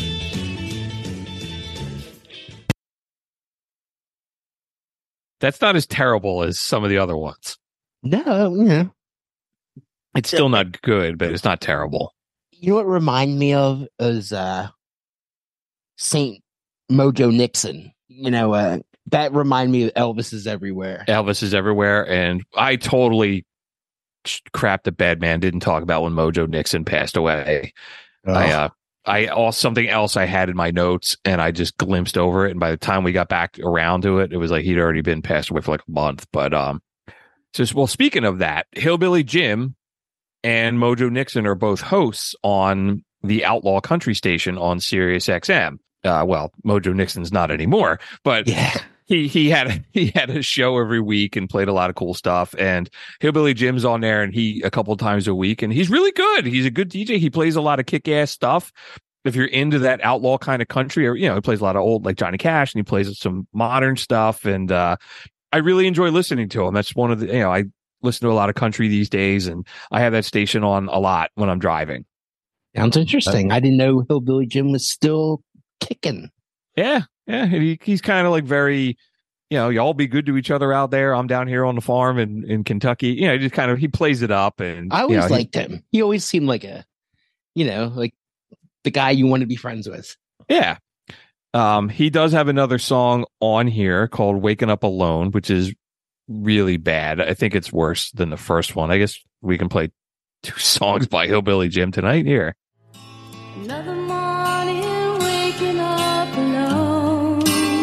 Speaker 3: That's not as terrible as some of the other ones.
Speaker 5: No,
Speaker 3: It's still not good, but it's not terrible.
Speaker 5: You know what remind me of is Saint Mojo Nixon. That remind me of Elvis is Everywhere.
Speaker 3: Elvis is Everywhere, and I totally crapped the bed, man. Didn't talk about when Mojo Nixon passed away. I also something else I had in my notes, and I just glimpsed over it. And by the time we got back around to it, it was like he'd already been passed away for like a month. But speaking of that, Hillbilly Jim and Mojo Nixon are both hosts on the Outlaw Country Station on Sirius XM. Well, Mojo Nixon's not anymore, but
Speaker 5: Yeah.
Speaker 3: he had a show every week and played a lot of cool stuff. And Hillbilly Jim's on there, and he a couple of times a week, and he's really good. He's a good DJ. He plays a lot of kick-ass stuff. If you're into that outlaw kind of country, or he plays a lot of old like Johnny Cash, and he plays some modern stuff. And I really enjoy listening to him. That's one of the I listen to a lot of country these days, and I have that station on a lot when I'm driving.
Speaker 5: Sounds interesting. I didn't know Hillbilly Jim was still kicking.
Speaker 3: Yeah. He's kind of like very, y'all be good to each other out there. I'm down here on the farm in Kentucky. Just kind of, he plays it up. And
Speaker 5: I always liked him. He always seemed like like the guy you want to be friends with.
Speaker 3: Yeah. He does have another song on here called Waking Up Alone, which is really bad. I think it's worse than the first one. I guess we can play 2 songs by Hillbilly Jim tonight here.
Speaker 10: Another morning waking up alone.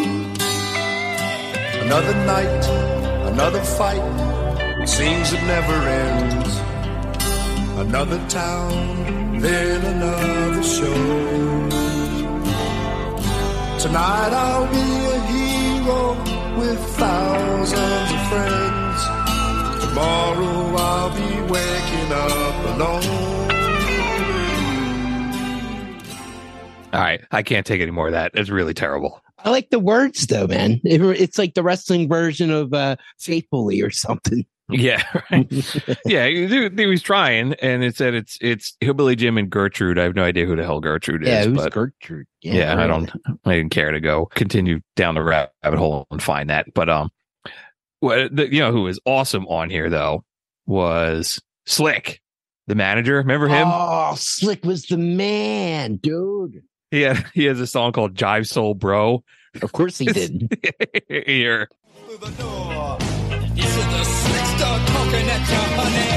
Speaker 8: Another night, another fight, seems it never ends. Another town, then another show. Tonight I'll be a hero with thousands of friends. Tomorrow I'll be waking up alone.
Speaker 3: All right. I can't take any more of that. It's really terrible.
Speaker 5: I like the words though, man. It's like the wrestling version of Faithfully or something.
Speaker 3: Yeah. Right. Yeah. He was trying, and it said it's Hillbilly Jim and Gertrude. I have no idea who the hell Gertrude is.
Speaker 5: Yeah, who's Gertrude?
Speaker 3: Yeah, I didn't care to go continue down the rabbit hole and find that. But who was awesome on here though was Slick, the manager. Remember him?
Speaker 5: Oh, Slick was the man, dude.
Speaker 3: Yeah, he has a song called Jive Soul Bro.
Speaker 5: Of course he did.
Speaker 3: Here.
Speaker 9: This is the Slick Star talking at you, honey.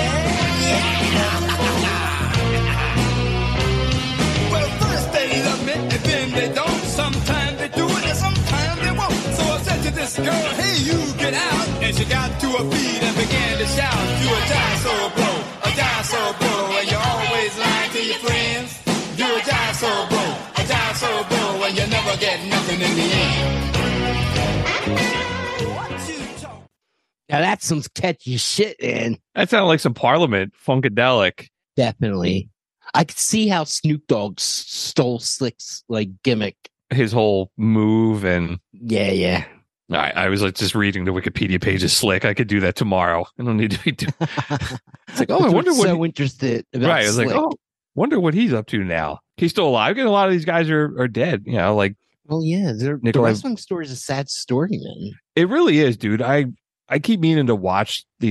Speaker 9: Well, first they love me, and then they don't. Sometimes they do it, and sometimes they won't. So I said to this girl, hey, you get out. And she got to her feet and began to shout, you a jive soul bro, a jive soul bro. And you're always lying to your friends. You're a jive soul bro, a jive soul bro. And you never get nothing in the end.
Speaker 5: Now that's some catchy shit, man.
Speaker 3: That sounded like some Parliament Funkadelic.
Speaker 5: Definitely. I could see how Snoop Dogg stole Slick's like gimmick
Speaker 3: his whole move and
Speaker 5: Yeah.
Speaker 3: I was like just reading the Wikipedia page is slick. I could do that tomorrow. I don't need to be doing. It's like, oh, I wonder what.
Speaker 5: So interested about
Speaker 3: Right, I was
Speaker 5: Slick.
Speaker 3: like, oh, wonder what he's up to now. He's still alive. Because a lot of these guys are dead. You know, like
Speaker 5: Well, yeah, the
Speaker 3: Nikolai-
Speaker 5: wrestling story is a sad story, man.
Speaker 3: it really is, dude. I keep meaning to watch the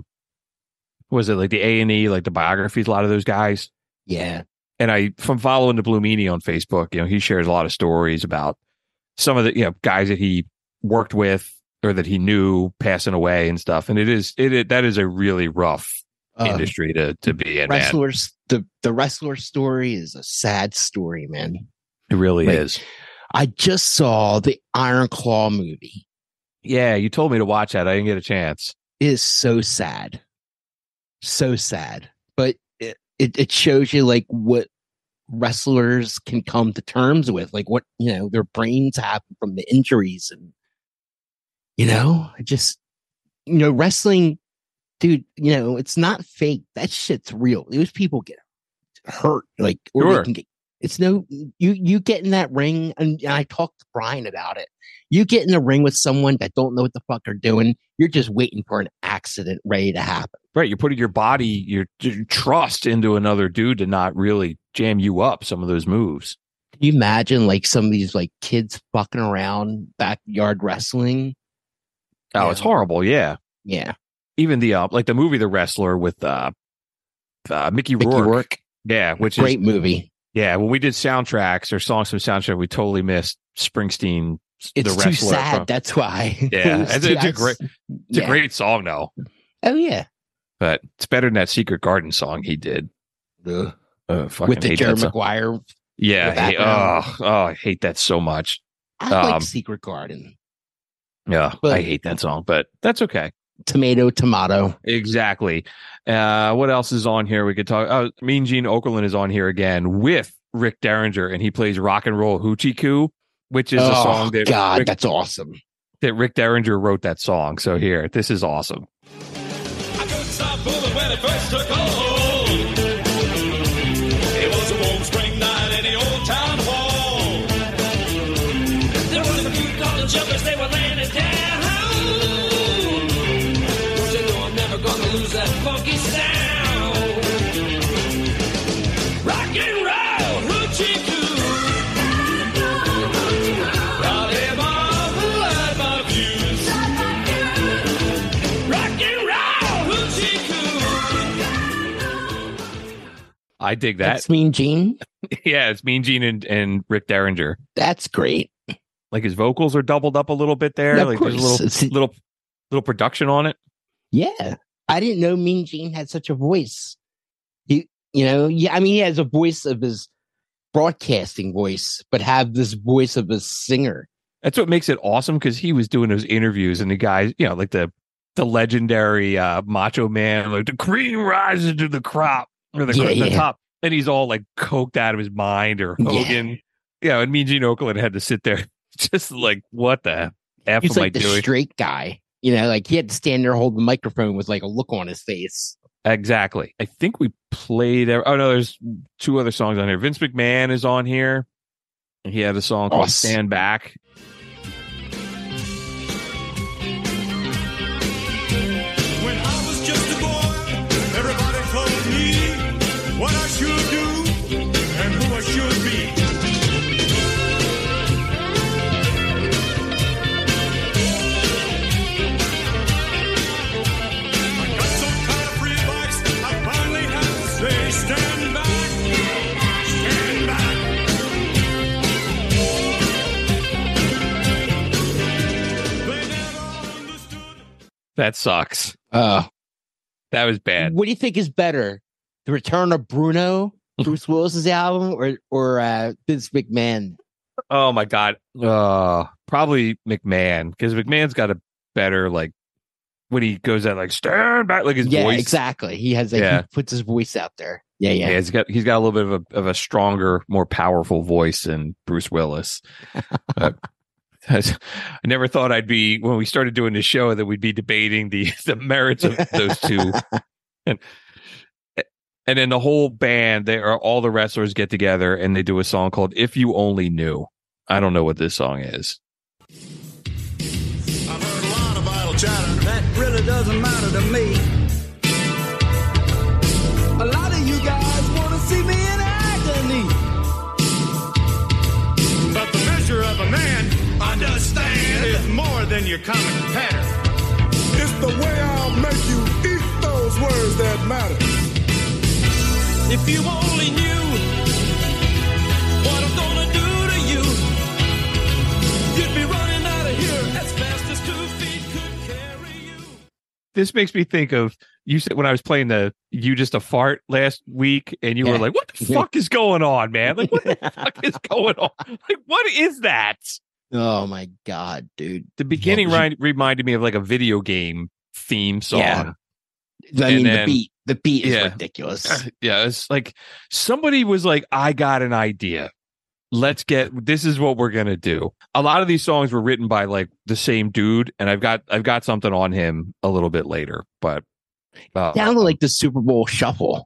Speaker 3: was it like the A&E, like the biographies, a lot of those guys.
Speaker 5: Yeah.
Speaker 3: And from following the Blue Meanie on Facebook, you know, he shares a lot of stories about some of the, you know, guys that he worked with or that he knew passing away and stuff. And that is a really rough industry to be in, man.
Speaker 5: Wrestlers, the wrestler story is a sad story, man.
Speaker 3: It really
Speaker 5: Like,
Speaker 3: is.
Speaker 5: I just saw the Iron Claw movie.
Speaker 3: Yeah, you told me to watch that. I didn't get a chance.
Speaker 5: It is so sad. So sad. But it shows you like what wrestlers can come to terms with, like what, you know, their brains happen from the injuries. And, you know, wrestling, dude, you know, it's not fake. That shit's real. Those people get hurt, like, or
Speaker 3: Sure.
Speaker 5: they can get, it's no, you get in that ring, and I talked to Brian about it. You get in the ring with someone that don't know what the fuck they're doing. You're just waiting for an accident ready to happen.
Speaker 3: Right. You're putting your body, your trust into another dude to not really jam you up some of those moves.
Speaker 5: Can you imagine like some of these like kids fucking around backyard wrestling?
Speaker 3: Oh,
Speaker 5: Yeah.
Speaker 3: it's horrible. Yeah.
Speaker 5: Yeah.
Speaker 3: Even the like the movie The Wrestler with Mickey Rourke. Yeah, which
Speaker 5: Great
Speaker 3: is
Speaker 5: movie.
Speaker 3: Yeah, when we did soundtracks or songs from soundtrack, we totally missed Springsteen.
Speaker 5: It's
Speaker 3: The
Speaker 5: too
Speaker 3: Wrestler
Speaker 5: sad.
Speaker 3: from-
Speaker 5: That's why.
Speaker 3: Yeah, it's a great, it's
Speaker 5: yeah.
Speaker 3: a great song though.
Speaker 5: Oh yeah.
Speaker 3: But it's better than that Secret Garden song he did.
Speaker 5: Ugh.
Speaker 3: Fucking
Speaker 5: With the
Speaker 3: hate
Speaker 5: Jerry
Speaker 3: that song.
Speaker 5: Maguire.
Speaker 3: Yeah,
Speaker 5: the background.
Speaker 3: I hate that so much.
Speaker 5: I like
Speaker 3: Um,
Speaker 5: Secret Garden.
Speaker 3: Yeah,
Speaker 5: But-
Speaker 3: I hate that song, but that's okay.
Speaker 5: Tomato.
Speaker 3: Exactly. What else is on here? We could talk. Oh, Mean Gene Okerlund is on here again with Rick Derringer, and he plays Rock and Roll Hoochie Coo, which is a song that
Speaker 5: God,
Speaker 3: Rick,
Speaker 5: that's awesome.
Speaker 3: that Rick Derringer wrote that song. So here, this is awesome.
Speaker 9: I couldn't stop moving when it first took hold. It was a warm spring night in the old town hall. There was a few called the jumpers, they were laying it down. Don't you know I'm never gonna lose that funky sound? Rock and roll, hoochie coo. I'll live on the life of views. Rock and roll, hoochie coo.
Speaker 3: I dig that.
Speaker 5: That's Mean Gene.
Speaker 3: Yeah, it's Mean Gene and Rick Derringer.
Speaker 5: That's great.
Speaker 3: Like his vocals are doubled up a little bit there.
Speaker 5: Of
Speaker 3: Like there's a
Speaker 5: course.
Speaker 3: little production on it.
Speaker 5: Yeah. I didn't know Mean Gene had such a voice. He has a voice of his broadcasting voice, but have this voice of a singer.
Speaker 3: That's what makes it awesome because he was doing those interviews and the guys, you know, like the legendary Macho Man, like the cream rises to the crop or the top, and he's all like coked out of his mind or Hogan. Yeah, and Mean Gene Okerlund had to sit there just like, what the F
Speaker 5: He's
Speaker 3: am I
Speaker 5: like the
Speaker 3: doing?
Speaker 5: straight guy. You know, like he had to stand there holding the microphone with like a look on his face.
Speaker 3: Exactly. I think we played. Oh no, there's two other songs on here. Vince McMahon is on here. He had a song called "Stand Back."
Speaker 9: When I was just a boy, everybody told me what I should do and who I should be. I got some kind of free advice. I finally had to say, stand back, stand back. They never understood.
Speaker 3: That sucks.
Speaker 5: That
Speaker 3: was bad.
Speaker 5: What do you think is better? The Return of Bruno, Bruce Willis's album, or Vince McMahon?
Speaker 3: Oh my god. Probably McMahon because McMahon's got a better like when he goes out like stand back, like his
Speaker 5: Yeah,
Speaker 3: voice.
Speaker 5: exactly. He has he puts his voice out there. Yeah.
Speaker 3: He's got a little bit of a stronger, more powerful voice than Bruce Willis. I never thought I'd be when we started doing the show that we'd be debating the merits of those two. And then the whole band, all the wrestlers get together and they do a song called "If You Only Knew." I don't know what this song is.
Speaker 8: I've heard a lot of idle chatter.
Speaker 9: That really doesn't matter to me. A lot of you guys want to see me in agony.
Speaker 11: But the measure of a man, understand, is more than your common pattern.
Speaker 8: It's the way I'll make you eat those words that matter.
Speaker 11: If you only knew what I'm gonna do to you, you'd be running out of here as fast as 2 feet could carry you.
Speaker 3: This makes me think of you said when I was playing the You Just a Fart last week, and you were like, what the fuck is going on, man? Like, what the fuck is going on? Like, what is that?
Speaker 5: Oh my God, dude.
Speaker 3: The beginning reminded me of like a video game theme song.
Speaker 5: Yeah. I mean, the beat is ridiculous.
Speaker 3: Yeah, it's like somebody was like, I got an idea. This is what we're gonna do. A lot of these songs were written by like the same dude, and I've got something on him a little bit later, but
Speaker 5: down to like the Super Bowl shuffle.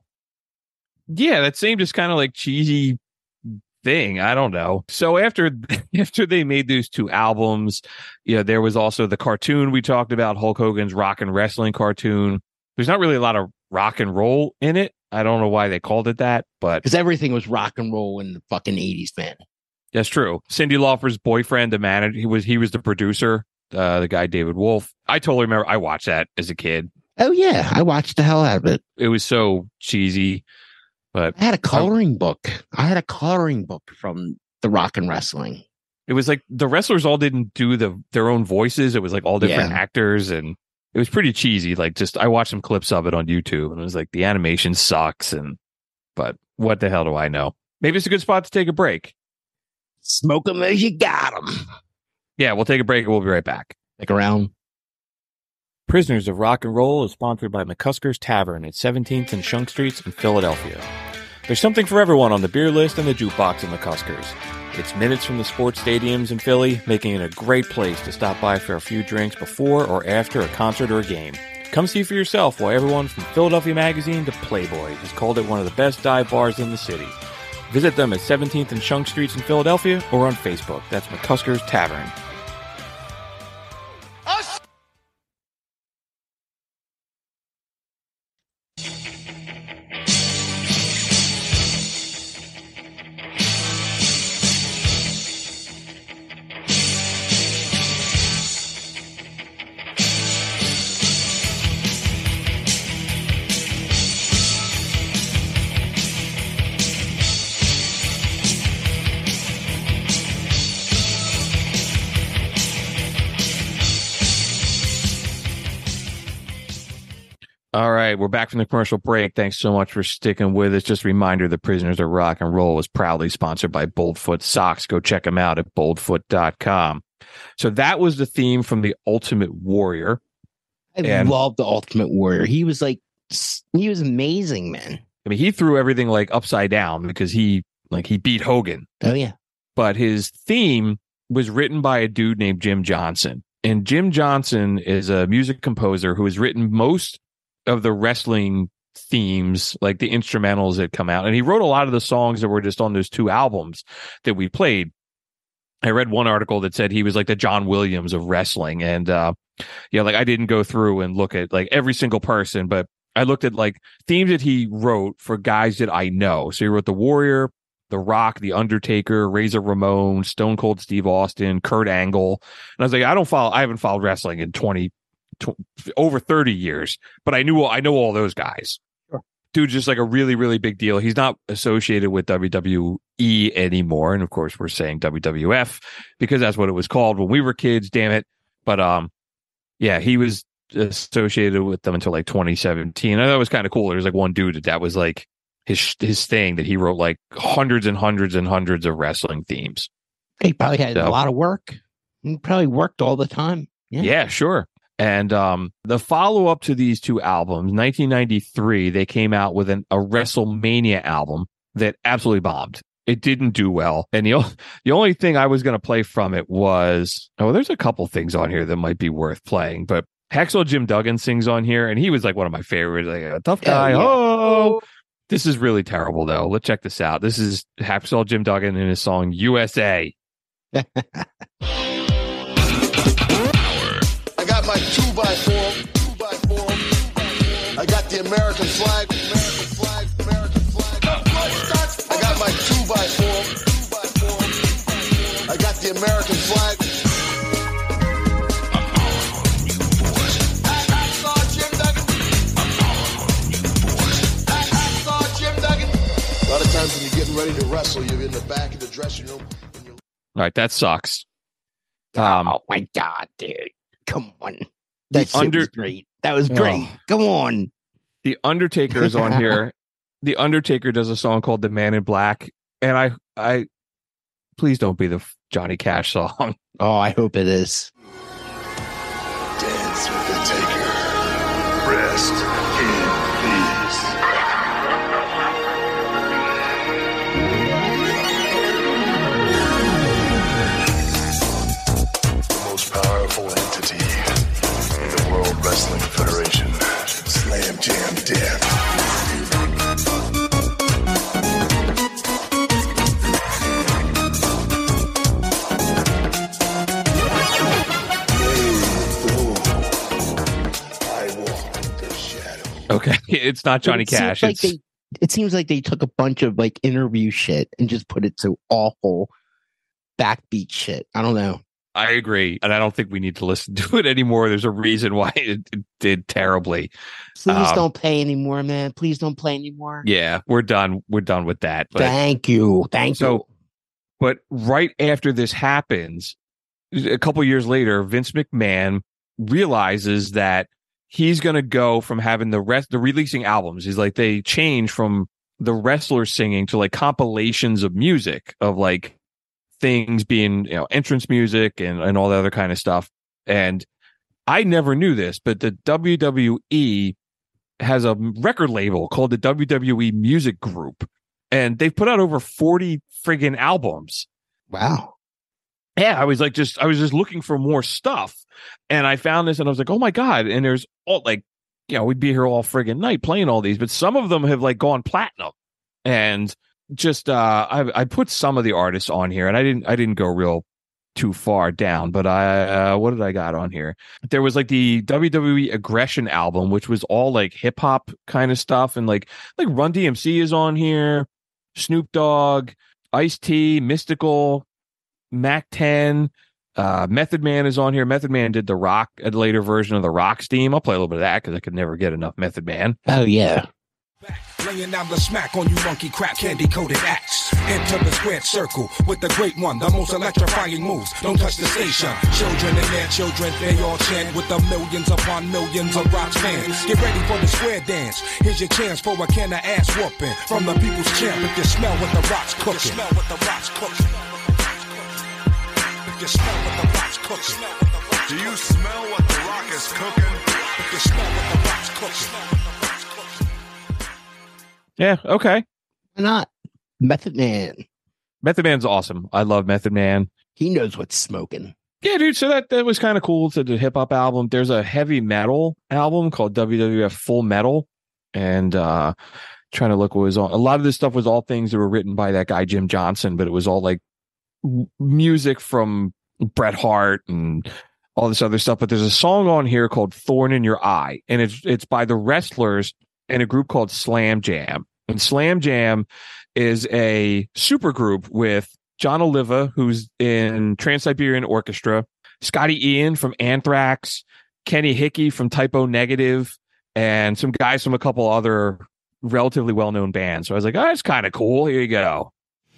Speaker 3: Yeah, that same just kind of like cheesy thing. I don't know. So after they made those two albums, there was also the cartoon we talked about, Hulk Hogan's Rock and Wrestling cartoon. There's not really a lot of rock and roll in it. I don't know why they called it that, but
Speaker 5: because everything was rock and roll in the fucking 80s, man.
Speaker 3: That's true. Cyndi Lauper's boyfriend, the manager, he was the producer, the guy David Wolf. I totally remember. I watched that as a kid.
Speaker 5: Oh yeah, I watched the hell out of it.
Speaker 3: It was so cheesy, but
Speaker 5: I had a coloring book. I had a coloring book from the Rock and Wrestling.
Speaker 3: It was like the wrestlers all didn't do their own voices. It was like all different actors, and it was pretty cheesy. Like I watched some clips of it on YouTube, and it was like the animation sucks. But what the hell do I know? Maybe it's a good spot to take a break.
Speaker 5: Smoke them as you got them.
Speaker 3: Yeah, we'll take a break and we'll be right back.
Speaker 5: Stick around.
Speaker 3: Prisoners of Rock and Roll is sponsored by McCusker's Tavern at 17th and Shunk Streets in Philadelphia. There's something for everyone on the beer list and the jukebox at McCusker's. It's minutes from the sports stadiums in Philly, making it a great place to stop by for a few drinks before or after a concert or a game. Come see for yourself why everyone from Philadelphia Magazine to Playboy has called it one of the best dive bars in the city. Visit them at 17th and Shunk Streets in Philadelphia or on Facebook. That's McCusker's Tavern. All right, we're back from the commercial break. Thanks so much for sticking with us. Just a reminder, the Prisoners of Rock and Roll is proudly sponsored by Boldfoot Socks. Go check them out at boldfoot.com. So that was the theme from The Ultimate Warrior.
Speaker 5: I love The Ultimate Warrior. He was amazing, man.
Speaker 3: I mean, he threw everything like upside down because he beat Hogan.
Speaker 5: Oh, yeah.
Speaker 3: But his theme was written by a dude named Jim Johnson. And Jim Johnson is a music composer who has written most of the wrestling themes, like the instrumentals that come out. And he wrote a lot of the songs that were just on those two albums that we played. I read one article that said he was like the John Williams of wrestling. And, I didn't go through and look at like every single person, but I looked at like themes that he wrote for guys that I know. So he wrote The Warrior, The Rock, The Undertaker, Razor Ramon, Stone Cold Steve Austin, Kurt Angle. And I was like, I haven't followed wrestling in over 30 years, but I know all those guys. Sure. Dude's just like a really, really big deal. He's not associated with WWE anymore. And of course we're saying WWF because that's what it was called when we were kids, damn it. But he was associated with them until like 2017. I thought it was kind of cool. There's like one dude that was like his thing, that he wrote like hundreds and hundreds and hundreds of wrestling themes.
Speaker 5: He probably had a lot of work. He probably worked all the time.
Speaker 3: Yeah, sure. And the follow-up to these two albums, 1993, they came out with a WrestleMania album that absolutely bombed. It didn't do well. And the only thing I was going to play from it was, there's a couple things on here that might be worth playing, but Hacksaw Jim Duggan sings on here, and he was like one of my favorites, like a tough guy. Oh, this is really terrible, though. Let's check this out. This is Hacksaw Jim Duggan in his song USA.
Speaker 8: I got my 2x4. I got the American flag. I got my 2x4. I got the American flag. A lot of times when you're getting ready to wrestle, you're in the back of the dressing room.
Speaker 3: All right, that sucks.
Speaker 5: Oh my God, dude. Come on. That shit was great. That was great. Come on.
Speaker 3: The Undertaker is on here. The Undertaker does a song called The Man in Black. And I please don't be the Johnny Cash song.
Speaker 5: Oh, I hope it is.
Speaker 8: Dance with the Taker. Rest in peace. The most powerful entity in the World Wrestling Federation. Slam Jam Death.
Speaker 3: Okay, it's not Johnny Cash.
Speaker 5: It seems like they took a bunch of like interview shit and just put it to awful backbeat shit. I don't know.
Speaker 3: I agree, and I don't think we need to listen to it anymore. There's a reason why it did terribly.
Speaker 5: Please don't play anymore, man. Please don't play anymore.
Speaker 3: Yeah, we're done. We're done with that. But,
Speaker 5: Thank you.
Speaker 3: But right after this happens, a couple years later, Vince McMahon realizes that he's going to go from having the releasing albums. He's like, they change from the wrestlers singing to like compilations of music of like things being, entrance music and all the other kind of stuff. And I never knew this, but the WWE has a record label called the WWE Music Group, and they've put out over 40 friggin' albums.
Speaker 5: Wow.
Speaker 3: Yeah, I was just looking for more stuff, and I found this, and I was like, oh my God. And there's all like, we'd be here all friggin' night playing all these, but some of them have like gone platinum. And just I put some of the artists on here, and I didn't go real too far down, but what did I got on here? There was like the WWE Aggression album, which was all like hip hop kind of stuff, and like Run DMC is on here, Snoop Dogg, Ice-T, Mystical, Mac 10, Method Man is on here. Method Man did the Rock, a later version of the Rock's theme. I'll play a little bit of that because I could never get enough Method Man.
Speaker 5: Oh yeah.
Speaker 9: Laying down the smack on you monkey crap candy coated acts. Enter the squared circle with the great one, the most electrifying moves. Don't touch the station. Children and their children, they all chant with the millions upon millions of Rock's fans. Get ready for the square dance. Here's your chance for a can of ass whooping from the people's champ. If you smell what the Rock's cooking. Smell what the Rock's cooking. If you smell what the Rock's cooking.
Speaker 8: Do you smell what the Rock is cooking?
Speaker 9: If you smell what the Rock's cooking.
Speaker 3: Yeah, okay.
Speaker 5: Why not? Method Man.
Speaker 3: Method Man's awesome. I love Method Man.
Speaker 5: He knows what's smoking.
Speaker 3: Yeah, dude. So that was kind of cool. To the hip hop album. There's a heavy metal album called WWF Full Metal, and trying to look what was on. A lot of this stuff was all things that were written by that guy Jim Johnson, but it was all like music from Bret Hart and all this other stuff. But there's a song on here called "Thorn in Your Eye," and it's by the Wrestlers in a group called Slam Jam. And Slam Jam is a super group with John Oliva, who's in Trans-Siberian Orchestra, Scotty Ian from Anthrax, Kenny Hickey from Typo Negative, and some guys from a couple other relatively well-known bands. So I was like, oh, that's kind of cool. Here you go.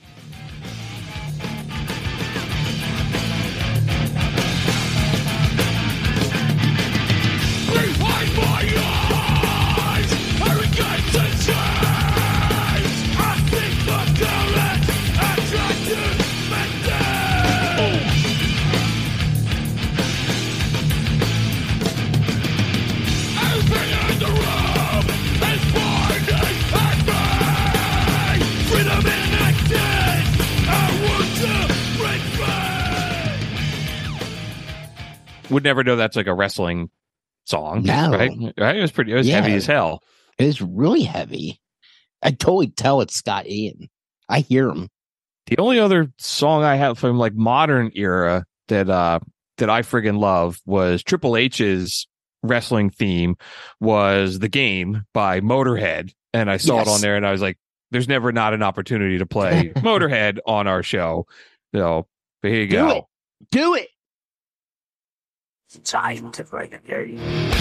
Speaker 3: Would never know that's like a wrestling song.
Speaker 5: No.
Speaker 3: Right? It was heavy as hell.
Speaker 5: It is really heavy. I totally tell it's Scott Ian. I hear him.
Speaker 3: The only other song I have from like modern era that I friggin' love was Triple H's wrestling theme was The Game by Motorhead. And I saw it on there and I was like, there's never not an opportunity to play Motorhead on our show. So, but here you go.
Speaker 5: Do it.
Speaker 7: It's time to play the game.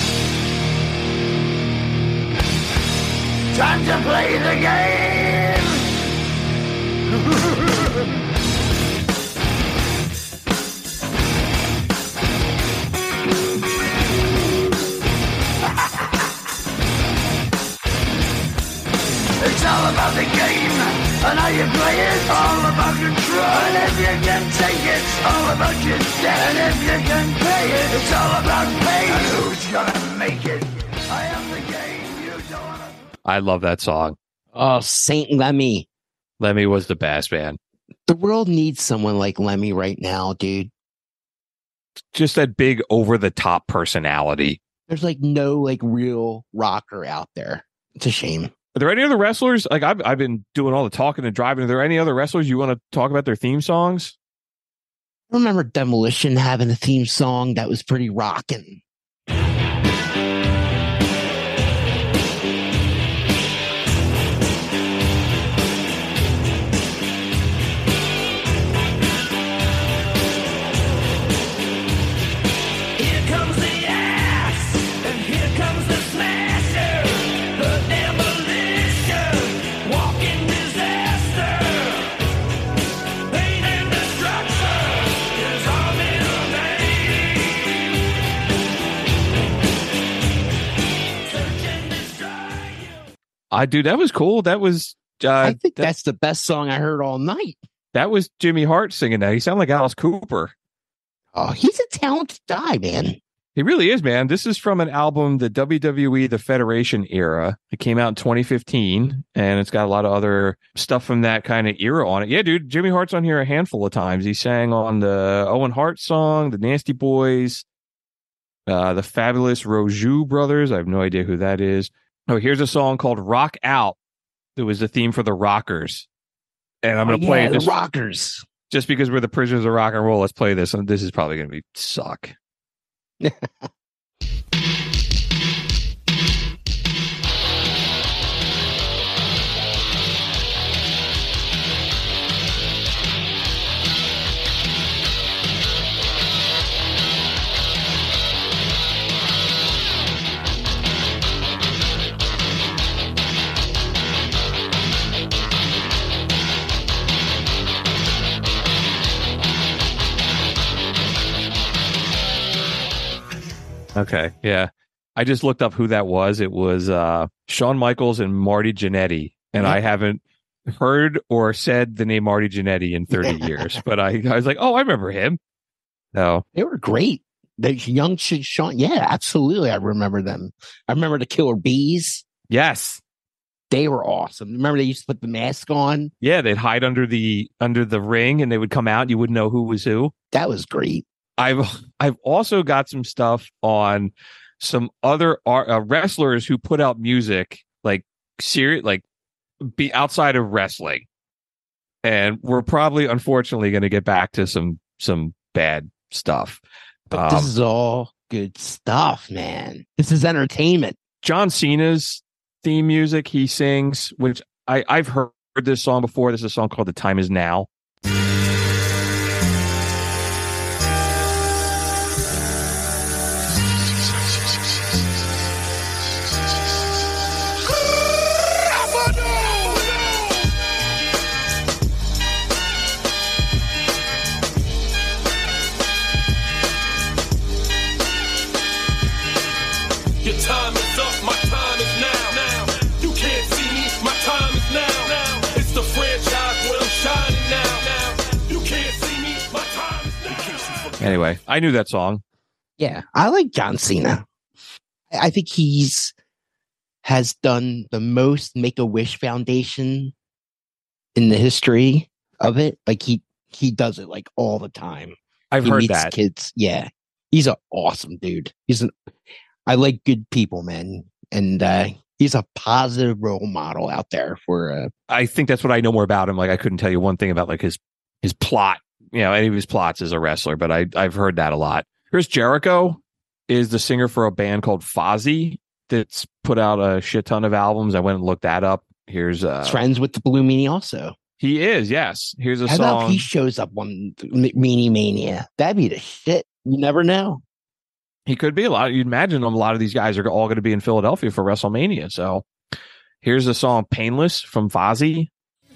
Speaker 7: Time to play the game. It's all about the game and how you play it. All about control. And if you can take it, it's all about your debt. And if you can pay it, it's all about pay. And who's gonna make it? I am the game. You don't wanna.
Speaker 3: I love that song.
Speaker 5: Oh, Saint Lemmy.
Speaker 3: Lemmy was the best, man.
Speaker 5: The world needs someone like Lemmy right now, dude.
Speaker 3: Just that big over the top personality.
Speaker 5: There's like no like real rocker out there. It's a shame.
Speaker 3: Are there any other wrestlers? Like I've been doing all the talking and driving. Are there any other wrestlers you want to talk about their theme songs?
Speaker 5: I remember Demolition having a theme song that was pretty rocking.
Speaker 7: Here comes the ass, and here comes the smasher, the demolition, walking disaster, pain and destruction is our middle name. Search and destroy you.
Speaker 3: That was cool. That was
Speaker 5: I think that's the best song I heard all night.
Speaker 3: that was Jimmy Hart singing that. He sounded like Alice Cooper.
Speaker 5: Oh, he's a talented guy, man.
Speaker 3: He really is, man. This is from an album, the WWE The Federation era. It came out in 2015, and it's got a lot of other stuff from that kind of era on it. Yeah, dude, Jimmy Hart's on here a handful of times. He sang on the Owen Hart song, the Nasty Boys, the Fabulous Roju Brothers. I have no idea who that is. Oh, here's a song called Rock Out. That was the theme for the Rockers. And I'm going to play
Speaker 5: the
Speaker 3: this.
Speaker 5: Rockers.
Speaker 3: Just because we're the prisoners of rock and roll, let's play this. And this is probably going to be suck. Okay, yeah. I just looked up who that was. It was Shawn Michaels and Marty Jannetty. And I haven't heard or said the name Marty Jannetty in 30 years. But I was like, oh, I remember him. No.
Speaker 5: They were great. The young Shawn. Yeah, absolutely. I remember them. I remember the Killer Bees.
Speaker 3: Yes.
Speaker 5: They were awesome. Remember they used to put the mask on?
Speaker 3: Yeah, they'd hide under the ring and they would come out and you wouldn't know who was who.
Speaker 5: That was great.
Speaker 3: I've also got some stuff on some other wrestlers who put out music like be outside of wrestling, and we're probably unfortunately going to get back to some bad stuff.
Speaker 5: But this is all good stuff, man. This is entertainment.
Speaker 3: John Cena's theme music he sings, which I've heard this song before. This is a song called "The Time Is Now."
Speaker 11: Your time is up, my time is now. You can't see me, my time is now. It's the franchise where I'm shining now. You can't see me, my time is now.
Speaker 3: Anyway, I knew that song.
Speaker 5: Yeah, I like John Cena. I think has done the most Make-A-Wish Foundation in the history of it. Like he does it like all the time.
Speaker 3: I've
Speaker 5: He
Speaker 3: heard
Speaker 5: meets
Speaker 3: that.
Speaker 5: kids. Yeah, he's an awesome dude. I like good people, man. And He's a positive role model out there for.
Speaker 3: I think that's what I know more about him. Like I couldn't tell you one thing about like his plot, any of his plots as a wrestler, but I've heard that a lot. Chris Jericho is the singer for a band called Fozzy that's put out a shit ton of albums. I went and looked that up. Here's
Speaker 5: friends with the Blue Meanie also.
Speaker 3: He is, yes. Here's a
Speaker 5: How
Speaker 3: song.
Speaker 5: about he shows up on Meanie Mania? That'd be the shit. You never know.
Speaker 3: He could be a lot. You'd imagine a lot of these guys are all going to be in Philadelphia for WrestleMania. So here's the song Painless from Fozzy.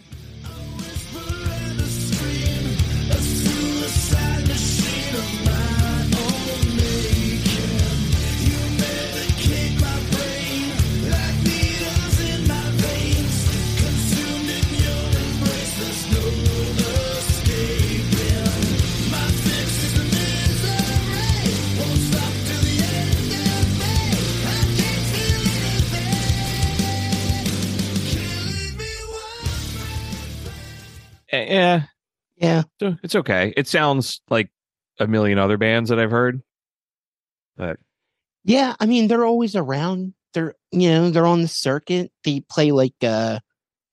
Speaker 3: Yeah. It's okay. It sounds like a million other bands that I've heard. But
Speaker 5: yeah, I mean, they're always around. They're on the circuit. They play like the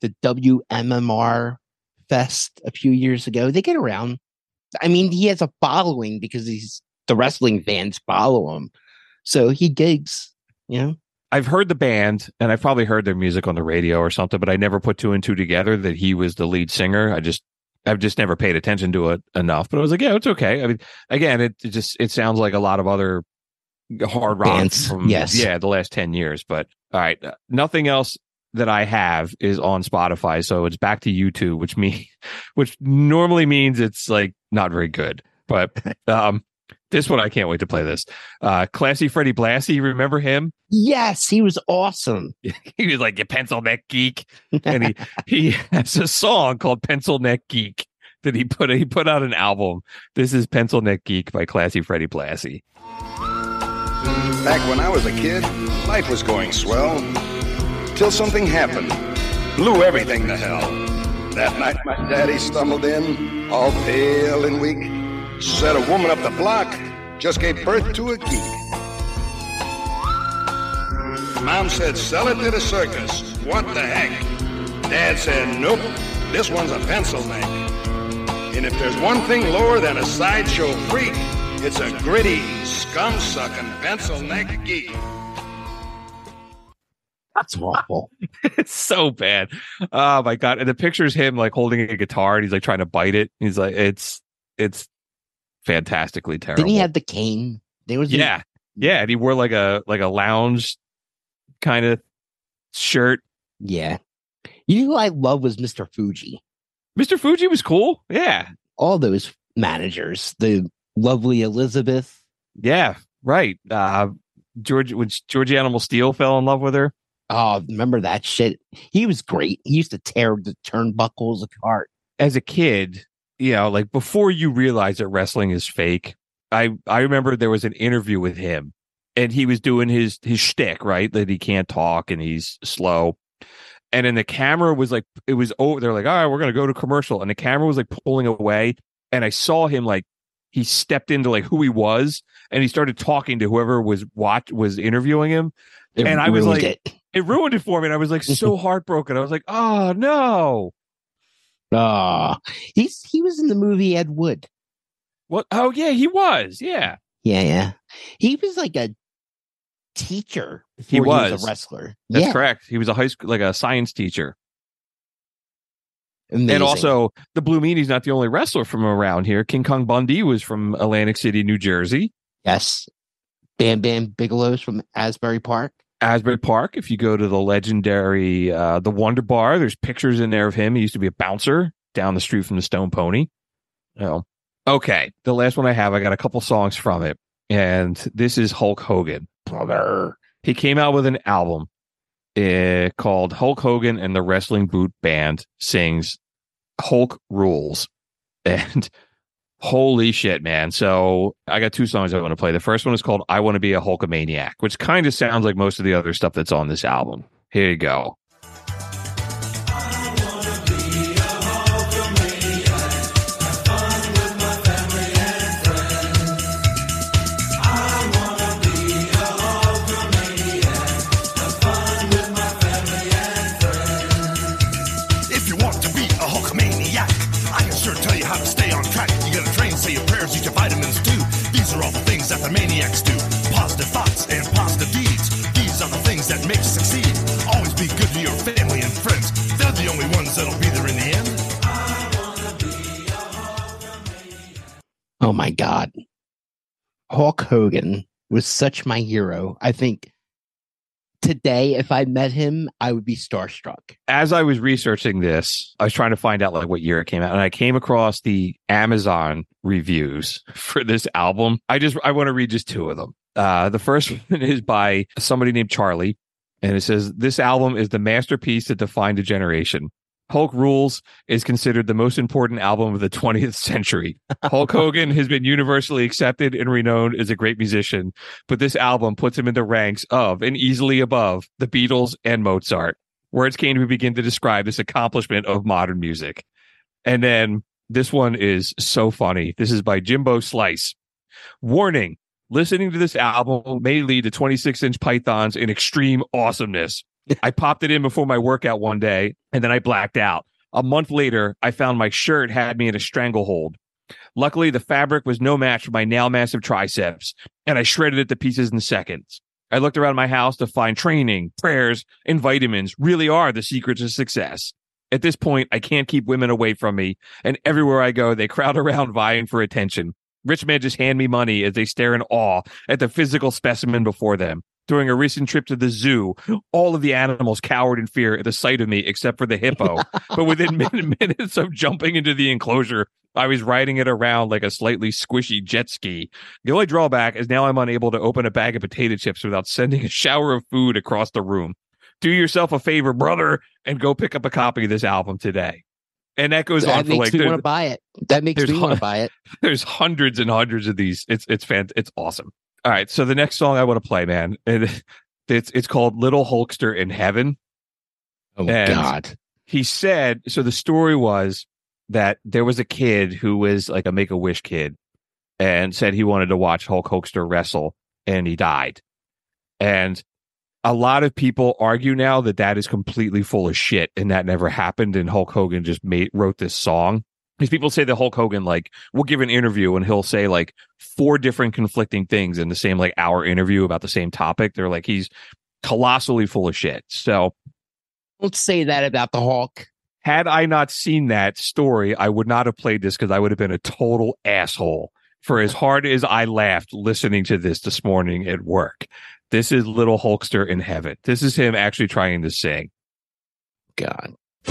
Speaker 5: WMMR Fest a few years ago. They get around. I mean, he has a following because the wrestling fans follow him. So he gigs,
Speaker 3: I've heard the band and I've probably heard their music on the radio or something, but I never put two and two together that he was the lead singer. I've just never paid attention to it enough, but I was like, yeah, it's okay. I mean, again, it sounds like a lot of other hard rock
Speaker 5: bands
Speaker 3: from
Speaker 5: the
Speaker 3: last 10 years, but all right. Nothing else that I have is on Spotify. So it's back to YouTube, which normally means it's like not very good, but, this one, I can't wait to play this. Classy Freddie Blassie, remember him?
Speaker 5: Yes, he was awesome.
Speaker 3: He was like a pencil neck geek. And he has a song called Pencil Neck Geek that he put out an album. This is Pencil Neck Geek by Classy Freddie Blassie.
Speaker 12: Back when I was a kid, life was going swell. Till something happened. Blew everything to hell. That night my daddy stumbled in, all pale and weak. Said a woman up the block just gave birth to a geek. Mom said, sell it to the circus. What the heck? Dad said, nope, this one's a pencil neck. And if there's one thing lower than a sideshow freak, it's a gritty, scum-sucking pencil neck geek.
Speaker 5: That's awful.
Speaker 3: It's so bad. Oh my God. And the picture's him like holding a guitar and he's like trying to bite it. He's like, it's fantastically terrible.
Speaker 5: Didn't he have the cane?
Speaker 3: Yeah. And he wore like a lounge kind of shirt.
Speaker 5: Yeah. You know who I love was Mr. Fuji.
Speaker 3: Mr. Fuji was cool. Yeah.
Speaker 5: All those managers, the lovely Elizabeth.
Speaker 3: Yeah, right. When Georgie Animal Steel fell in love with her.
Speaker 5: Oh, remember that shit? He was great. He used to tear the turnbuckles apart.
Speaker 3: As a kid, like before you realize that wrestling is fake, I remember there was an interview with him and he was doing his shtick, right? That he can't talk and he's slow. And then the camera was like, it was over. They're like, all right, we're going to go to commercial. And the camera was like pulling away. And I saw him like, he stepped into like who he was and he started talking to whoever was interviewing him. And I was like, it ruined it for me. And I was like so heartbroken. I was like, oh no.
Speaker 5: He was in the movie Ed Wood.
Speaker 3: What? Oh yeah, he was. Yeah.
Speaker 5: He was like a teacher.
Speaker 3: He was
Speaker 5: a wrestler.
Speaker 3: That's correct. He was a high school, like a science teacher.
Speaker 5: Amazing.
Speaker 3: And also, the Blue Meanie's not the only wrestler from around here. King Kong Bundy was from Atlantic City, New Jersey.
Speaker 5: Yes. Bam Bam Bigelow's from Asbury Park.
Speaker 3: Asbury Park. If you go to the legendary the Wonder Bar, there's pictures in there of him. He used to be a bouncer down the street from the Stone Pony. Oh, okay. The last one I have, I got a couple songs from it, and this is Hulk Hogan. Brother, he came out with an album called Hulk Hogan and the Wrestling Boot Band Sings Hulk Rules, and holy shit, man. So I got two songs I want to play. The first one is called I Want to Be a Hulkamaniac, which kind of sounds like most of the other stuff that's on this album. Here you go.
Speaker 11: With my
Speaker 8: make you succeed. Always be good to your family and friends. They're the only ones that'll be there in the end.
Speaker 5: Oh my God. Hulk Hogan was such my hero. I think today, if I met him, I would be starstruck.
Speaker 3: As I was researching this, I was trying to find out like what year it came out, and I came across the Amazon reviews for this album. I want to read just two of them. The first one is by somebody named Charlie, and it says, "This album is the masterpiece that defined a generation. Hulk Rules is considered the most important album of the 20th century. Hulk Hogan has been universally accepted and renowned as a great musician, but this album puts him in the ranks of and easily above the Beatles and Mozart. Words can't even begin to describe this accomplishment of modern music." And then this one is so funny. This is by Jimbo Slice. "Warning, listening to this album may lead to 26-inch pythons in extreme awesomeness. I popped it in before my workout one day, and then I blacked out. A month later, I found my shirt had me in a stranglehold. Luckily, the fabric was no match for my now massive triceps, and I shredded it to pieces in seconds. I looked around my house to find training, prayers, and vitamins really are the secret to success. At this point, I can't keep women away from me, and everywhere I go, they crowd around vying for attention. Rich men just hand me money as they stare in awe at the physical specimen before them. During a recent trip to the zoo, all of the animals cowered in fear at the sight of me, except for the hippo. But within minutes of jumping into the enclosure, I was riding it around like a slightly squishy jet ski. The only drawback is now I'm unable to open a bag of potato chips without sending a shower of food across the room. Do yourself a favor, brother, and go pick up a copy of this album today." And that goes on for like...
Speaker 5: That makes me want to buy it. That makes me want to buy it.
Speaker 3: There's hundreds and hundreds of these. It's awesome. All right, so the next song I want to play, man, it's called Little Hulkster in Heaven.
Speaker 5: Oh, my God.
Speaker 3: He said, so the story was that there was a kid who was like a Make-A-Wish kid and said he wanted to watch Hulk Hogan wrestle, and he died. And a lot of people argue now that that is completely full of shit and that never happened, and Hulk Hogan just wrote this song. Because people say that Hulk Hogan, like, will give an interview and he'll say, like, 4 different conflicting things in the same, like, hour interview about the same topic. They're like, he's colossally full of shit. So
Speaker 5: don't say that about the Hulk.
Speaker 3: Had I not seen that story, I would not have played this because I would have been a total asshole for as hard as I laughed listening to this morning at work. This is Little Hulkster in Heaven. This is him actually trying to sing.
Speaker 5: God.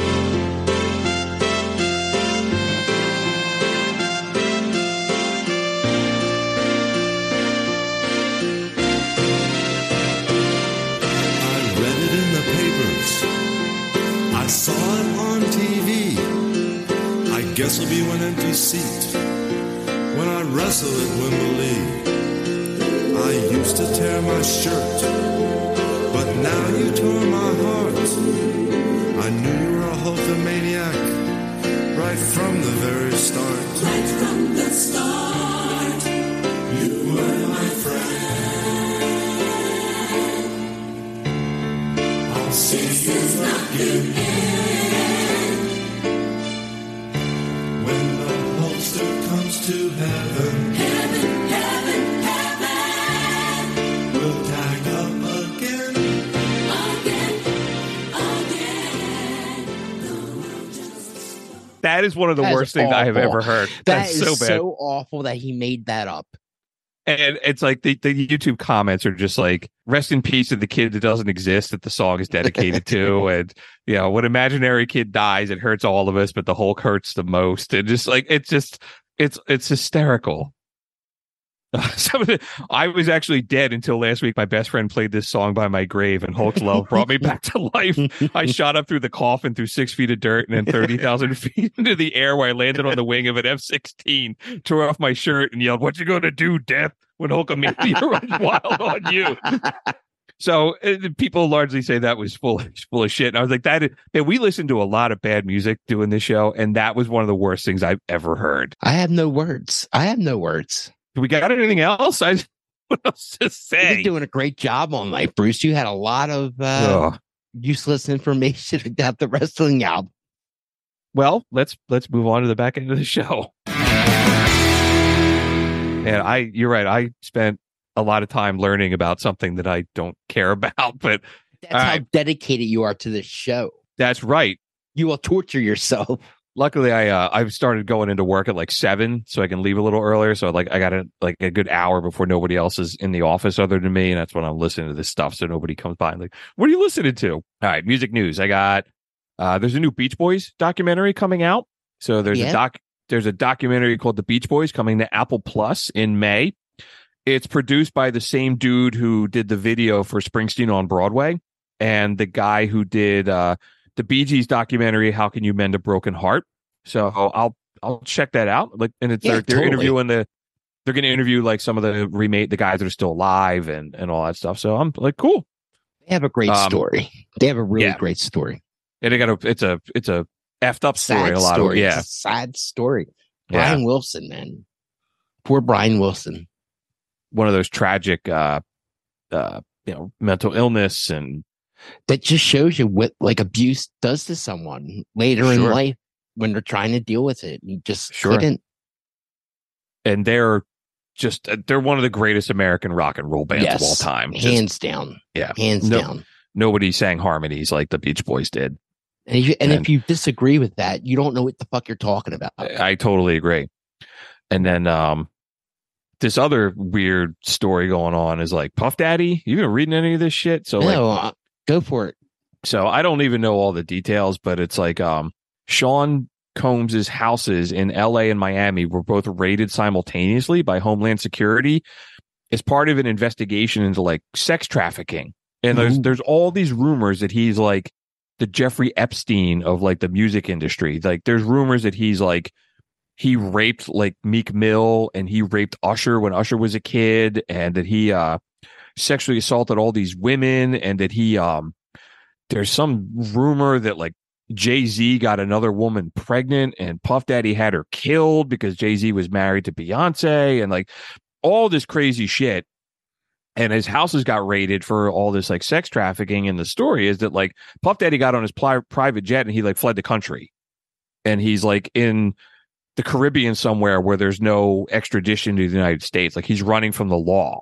Speaker 11: I saw it on TV. I guess it'll be one empty seat when I wrestle at Wembley. I used to tear my shirt, but now you tore my heart. I knew you were a Hulkamaniac right from the very start. Right from the start, you were my friend. I'll see you knocking in when the Hulkster comes to heaven. Heaven, heaven, heaven. We'll tag up again.
Speaker 3: That is one of the worst things I have ever heard.
Speaker 5: That's
Speaker 3: so bad.
Speaker 5: So awful that he made that up.
Speaker 3: And it's like the YouTube comments are just like, rest in peace to the kid that doesn't exist that the song is dedicated to. And, you know, when imaginary kid dies, it hurts all of us, but the Hulk hurts the most. And just like, it's hysterical. I was actually dead until last week. My best friend played this song by my grave, and Hulk's love brought me back to life. I shot up through the coffin through 6 feet of dirt and then 30,000 feet into the air where I landed on the wing of an F-16, tore off my shirt and yelled, "What you gonna do, Death, when Hulkamania runs wild on you?" So people largely say that was full of shit. And I was like, that we listened to a lot of bad music doing this show, and that was one of the worst things I've ever heard.
Speaker 5: I have no words.
Speaker 3: Do we got anything else? What else to say?
Speaker 5: You're doing a great job on life, Bruce. You had a lot of useless information about the wrestling album.
Speaker 3: Well, let's move on to the back end of the show. And you're right. I spent a lot of time learning about something that I don't care about, but
Speaker 5: That's how dedicated you are to this show.
Speaker 3: That's right.
Speaker 5: You will torture yourself.
Speaker 3: Luckily, I've started going into work at like 7, so I can leave a little earlier. So I got a good hour before nobody else is in the office other than me, and that's when I'm listening to this stuff. So nobody comes by and like, what are you listening to? All right, music news. I got there's a new Beach Boys documentary coming out. So there's a documentary called The Beach Boys coming to Apple Plus in May. It's produced by the same dude who did the video for Springsteen on Broadway, and the guy who did the Bee Gees documentary, How Can You Mend a Broken Heart? So I'll check that out. Like, and they're interviewing they're going to interview like some of the guys that are still alive and all that stuff. So I'm like, cool.
Speaker 5: They have a great story. They have a really great story.
Speaker 3: And they got it's a effed up story.
Speaker 5: Sad
Speaker 3: a lot
Speaker 5: story.
Speaker 3: of
Speaker 5: It's a sad story. Brian Wilson, man. Poor Brian Wilson.
Speaker 3: One of those tragic, mental illness, and
Speaker 5: that just shows you what like abuse does to someone later in life when they're trying to deal with it. You just couldn't.
Speaker 3: And they're one of the greatest American rock and roll bands of all time.
Speaker 5: Hands down.
Speaker 3: Yeah.
Speaker 5: Hands down.
Speaker 3: Nobody sang harmonies like the Beach Boys did.
Speaker 5: And if you disagree with that, you don't know what the fuck you're talking about.
Speaker 3: I totally agree. And then this other weird story going on is like Puff Daddy. You been reading any of this shit? So
Speaker 5: go for it.
Speaker 3: So I don't even know all the details, but it's like Sean Combs's houses in LA and Miami were both raided simultaneously by Homeland Security as part of an investigation into like sex trafficking. And there's all these rumors that he's like the Jeffrey Epstein of like the music industry. Like there's rumors that he's like he raped like Meek Mill and he raped Usher when Usher was a kid, and that he sexually assaulted all these women, and that he there's some rumor that like Jay-Z got another woman pregnant and Puff Daddy had her killed because Jay-Z was married to Beyonce, and like all this crazy shit. And his houses got raided for all this like sex trafficking. And the story is that like Puff Daddy got on his private jet and he like fled the country, and he's like in the Caribbean somewhere where there's no extradition to the United States. Like he's running from the law.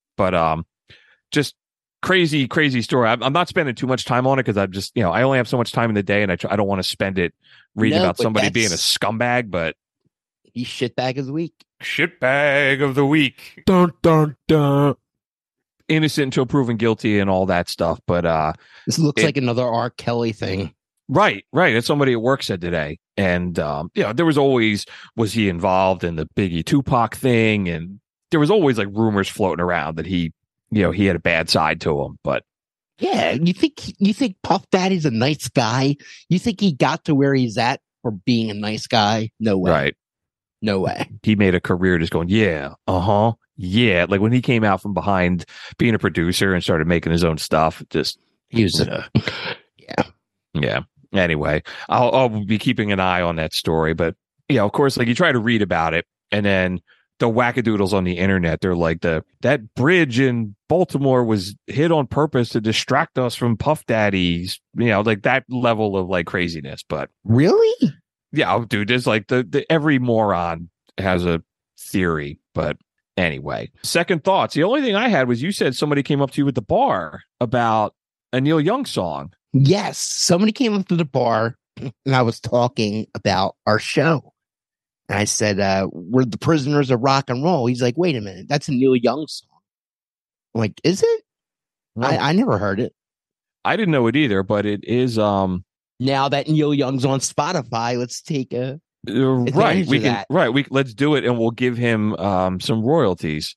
Speaker 3: But just crazy story. I'm not spending too much time on it because I'm just, I only have so much time in the day, and I don't want to spend it reading about somebody being a scumbag. But
Speaker 5: he's shitbag of the week.
Speaker 3: Shitbag of the week. Dun dun dun. Innocent until proven guilty and all that stuff. But
Speaker 5: this looks like another R. Kelly thing.
Speaker 3: Right. That's somebody at work said today. And there was always, was he involved in the Biggie Tupac thing? And there was always like rumors floating around that he had a bad side to him. But
Speaker 5: yeah, you think Puff Daddy's a nice guy? You think he got to where he's at for being a nice guy? No way.
Speaker 3: Right.
Speaker 5: No way.
Speaker 3: He made a career just going, yeah. Like when he came out from behind being a producer and started making his own stuff, just
Speaker 5: he was
Speaker 3: yeah. Anyway, I'll be keeping an eye on that story, but of course, like you try to read about it, and then the wackadoodles on the internet, they're like that bridge in Baltimore was hit on purpose to distract us from Puff Daddy's, like that level of like craziness. But
Speaker 5: really,
Speaker 3: yeah, dude, there's like the every moron has a theory. But anyway, second thoughts. The only thing I had was you said somebody came up to you at the bar about a Neil Young song.
Speaker 5: Yes, somebody came up to the bar and I was talking about our show. And I said, we're the prisoners of rock and roll. He's like, wait a minute, that's a Neil Young song. I'm like, is it? No. I never heard it.
Speaker 3: I didn't know it either, but it is.
Speaker 5: Now that Neil Young's on Spotify, let's take a
Speaker 3: right. We can let's do it, and we'll give him some royalties.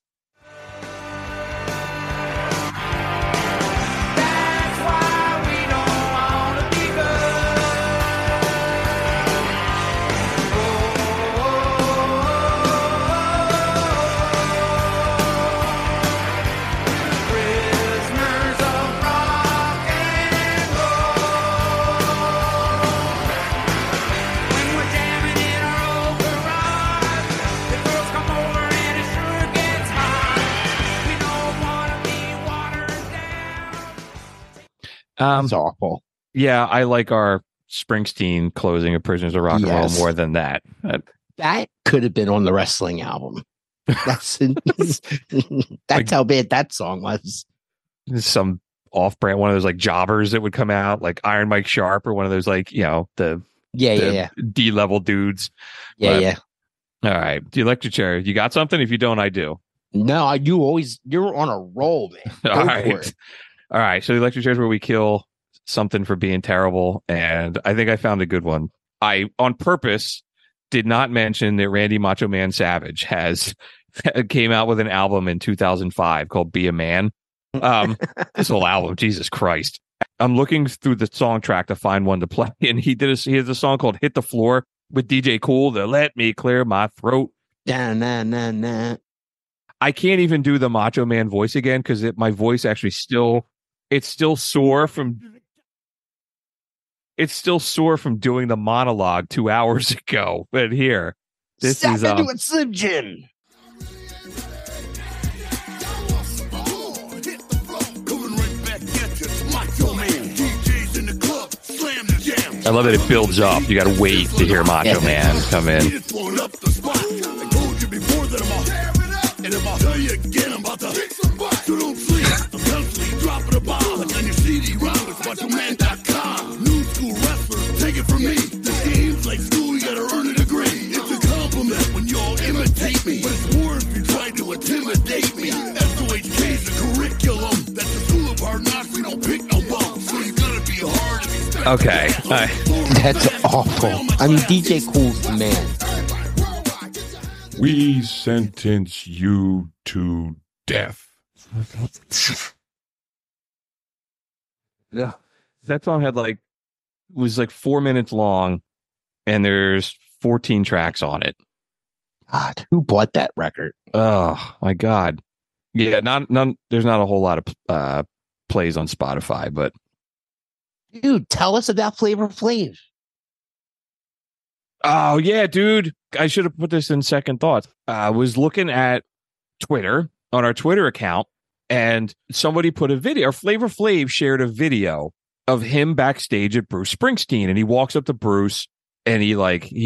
Speaker 5: It's awful.
Speaker 3: Yeah, I like our Springsteen closing of Prisoners of Rock and Roll more than that.
Speaker 5: That could have been on the wrestling album. That's how bad that song was.
Speaker 3: Some off-brand, one of those like jobbers that would come out, like Iron Mike Sharp or one of those like, the D-level dudes.
Speaker 5: Yeah.
Speaker 3: All right. The electric chair. You got something? If you don't, I do.
Speaker 5: No, you're on a roll, man. Go
Speaker 3: All
Speaker 5: for
Speaker 3: right.
Speaker 5: it.
Speaker 3: All right. So the electric chair is where we kill something for being terrible. And I think I found a good one. I, on purpose, did not mention that Randy Macho Man Savage came out with an album in 2005 called Be a Man. This whole album, Jesus Christ. I'm looking through the song track to find one to play. And he has a song called Hit the Floor with DJ Cool, the Let Me Clear My Throat.
Speaker 5: Nah, nah, nah, nah.
Speaker 3: I can't even do the Macho Man voice again because my voice actually still sore from doing the monologue 2 hours ago. But here, this
Speaker 5: Step
Speaker 3: is
Speaker 5: into it, Slim Jim.
Speaker 3: I love that it builds up. You got to wait to hear Macho Man come in.
Speaker 8: And if I tell you again, I'm about to kick some butt. So don't sleep. I'm constantly dropping a bomb. Like on your CD, Roberts, MachoMan.com. New school wrestlers, take it from me. This game's like school, you gotta earn a degree. It's a compliment when y'all imitate me. But it's war if you try to intimidate me. SOHK's the curriculum. That's the school of hard knocks. We don't pick no bumps. So you gotta be hard and expect.
Speaker 3: Okay.
Speaker 5: That's awful. I mean, DJ Cool's the man.
Speaker 13: We sentence you to death.
Speaker 3: Yeah. That song was 4 minutes long, and there's 14 tracks on it.
Speaker 5: God, who bought that record?
Speaker 3: Oh my God. Yeah, there's not a whole lot of plays on Spotify, but
Speaker 5: dude, tell us about Flavor Flav.
Speaker 3: Oh yeah, dude. I should have put this in second thoughts. I was looking at Twitter on our Twitter account, and somebody put a video, or Flavor Flav shared a video of him backstage at Bruce Springsteen, and he walks up to Bruce and he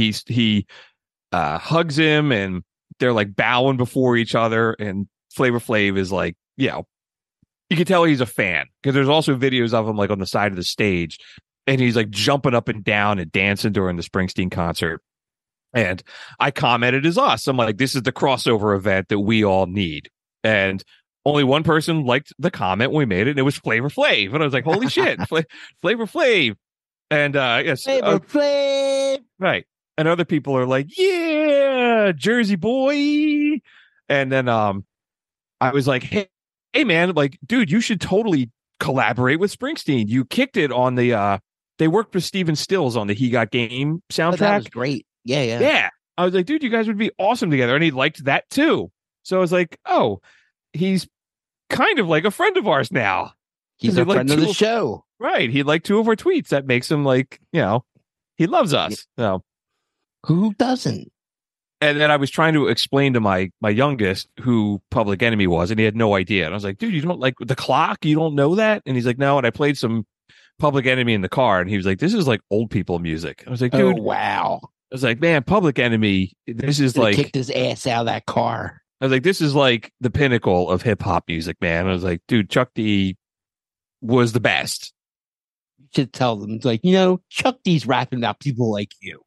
Speaker 3: hugs him, and they're like bowing before each other, and Flavor Flav is like, you can tell he's a fan, because there's also videos of him like on the side of the stage, and he's like jumping up and down and dancing during the Springsteen concert. And I commented as us. I'm like, this is the crossover event that we all need. And only one person liked the comment when we made it, and it was Flavor Flav. And I was like, holy shit, Flavor Flav. And yes,
Speaker 5: Flavor Flav.
Speaker 3: Right. And other people are like, yeah, Jersey boy. And then I was like, hey man, like, dude, you should totally collaborate with Springsteen. You kicked it on the they worked with Steven Stills on the He Got Game soundtrack.
Speaker 5: Oh, that was great. Yeah.
Speaker 3: I was like, dude, you guys would be awesome together. And he liked that too. So I was like, oh, he's kind of like a friend of ours now.
Speaker 5: He's a friend of the show.
Speaker 3: Right. He liked 2 of our tweets. That makes him like, he loves us. So
Speaker 5: who doesn't?
Speaker 3: And then I was trying to explain to my youngest who Public Enemy was, and he had no idea. And I was like, dude, you don't like The Clock? You don't know that? And he's like, no. And I played some Public Enemy in the car, and he was like, this is like old people music. I was like, dude,
Speaker 5: wow.
Speaker 3: I was like, man, Public Enemy, this is like
Speaker 5: kicked his ass out of that car.
Speaker 3: I was like, this is like the pinnacle of hip hop music, man. I was like, dude, Chuck D was the best.
Speaker 5: You should tell them, like, Chuck D's rapping about people like you.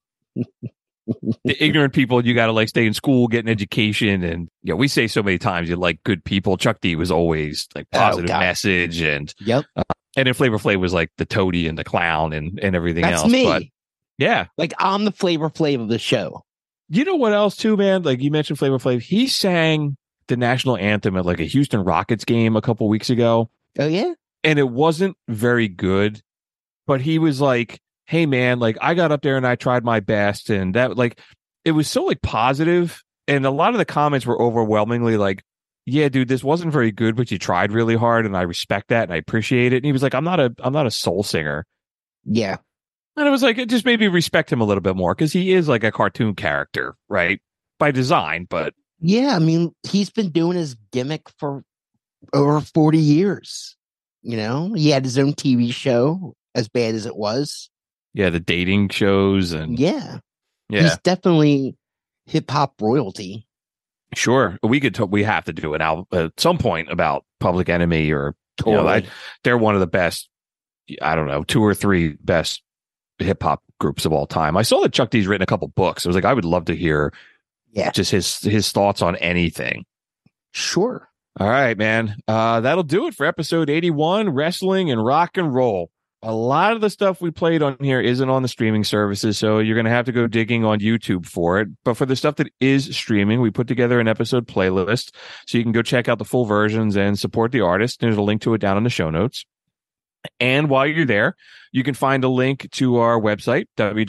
Speaker 3: The ignorant people, you got to like stay in school, get an education. And we say so many times, you like good people. Chuck D was always like positive message. And
Speaker 5: yep.
Speaker 3: And then Flavor Flav was like the toady and the clown and everything
Speaker 5: That's
Speaker 3: else.
Speaker 5: Me.
Speaker 3: But yeah.
Speaker 5: Like, I'm the Flavor Flav of the show.
Speaker 3: You know what else too, man? Like, you mentioned Flavor Flav. He sang the national anthem at like a Houston Rockets game a couple weeks ago.
Speaker 5: Oh, yeah?
Speaker 3: And it wasn't very good, but he was like, hey man, like, I got up there and I tried my best. And that, like, it was so like positive. And a lot of the comments were overwhelmingly like, yeah, dude, this wasn't very good, but you tried really hard. And I respect that. And I appreciate it. And he was like, I'm not a soul singer.
Speaker 5: Yeah.
Speaker 3: And it was like, it just made me respect him a little bit more, because he is like a cartoon character, right? By design, but
Speaker 5: yeah, I mean, he's been doing his gimmick for over 40 years. He had his own TV show, as bad as it was.
Speaker 3: Yeah, the dating shows and
Speaker 5: yeah. He's definitely hip hop royalty.
Speaker 3: Sure, we have to do an album at some point about Public Enemy or
Speaker 5: Totally.
Speaker 3: They're one of the best, I don't know, 2 or 3 best hip hop groups of all time. I saw that Chuck D's written a couple books. I was like, I would love to hear just his thoughts on anything.
Speaker 5: Sure.
Speaker 3: All right, man. That'll do it for episode 81, Wrestling and Rock and Roll. A lot of the stuff we played on here isn't on the streaming services, so you're going to have to go digging on YouTube for it. But for the stuff that is streaming, we put together an episode playlist, so you can go check out the full versions and support the artist. There's a link to it down in the show notes. And while you're there, you can find a link to our website,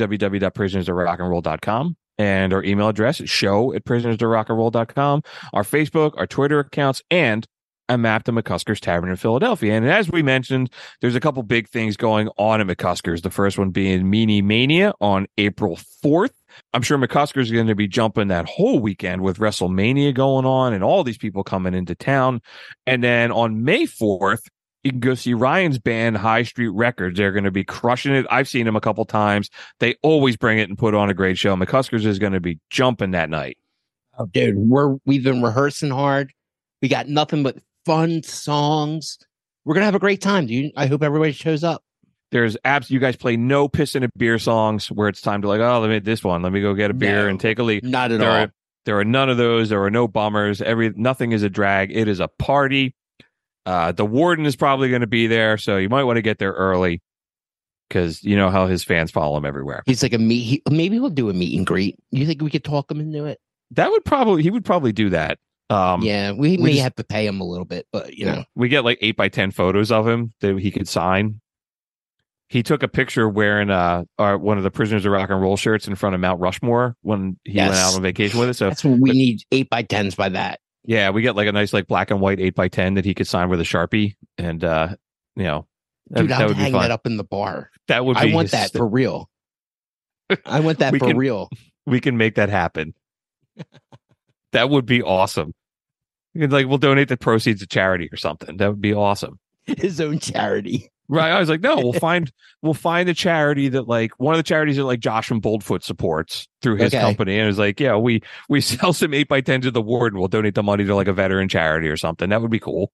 Speaker 3: www.prisonersofrockandroll.com. And our email address is show@prisonersofrockandroll.com. Our Facebook, our Twitter accounts, and a map to McCusker's Tavern in Philadelphia. And as we mentioned, there's a couple big things going on at McCusker's. The first one being Meanie Mania on April 4th. I'm sure McCusker's going to be jumping that whole weekend with WrestleMania going on and all these people coming into town. And then on May 4th, you can go see Ryan's band, High Street Records. They're going to be crushing it. I've seen them a couple times. They always bring it and put on a great show. McCusker's is going to be jumping that night.
Speaker 5: Oh, dude, we've been rehearsing hard. We got nothing but fun songs. We're going to have a great time, dude. I hope everybody shows up.
Speaker 3: There's apps. You guys play no piss in a beer songs where it's time to like, oh, let me this one. Let me go get a beer and take a leak.
Speaker 5: Not at all.
Speaker 3: There are none of those. There are no bummers. Nothing is a drag. It is a party. The warden is probably going to be there, so you might want to get there early because you know how his fans follow him everywhere.
Speaker 5: He's like maybe we'll do a meet and greet. You think we could talk him into it?
Speaker 3: He would probably do that.
Speaker 5: Yeah, we may have to pay him a little bit, but you know,
Speaker 3: we get like 8x10 photos of him that he could sign. He took a picture wearing one of the Prisoners of Rock and Roll shirts in front of Mount Rushmore when he went out on vacation with us. So
Speaker 5: that's what we need 8x10s by that.
Speaker 3: Yeah, we get like a nice like black and white 8x10 that he could sign with a Sharpie, and you know,
Speaker 5: dude,
Speaker 3: that
Speaker 5: I'll
Speaker 3: would
Speaker 5: hang
Speaker 3: be fun.
Speaker 5: that up in the bar.
Speaker 3: That would be.
Speaker 5: I want that for real. I want that for real.
Speaker 3: We can make that happen. That would be awesome. We'll donate the proceeds to charity or something. That would be awesome.
Speaker 5: His own charity.
Speaker 3: Right. I was like, no, we'll find a charity that like one of the charities that like Josh from Boldfoot supports through his company. And it was like, yeah, we sell some 8x10 to the warden. We'll donate the money to like a veteran charity or something. That would be cool.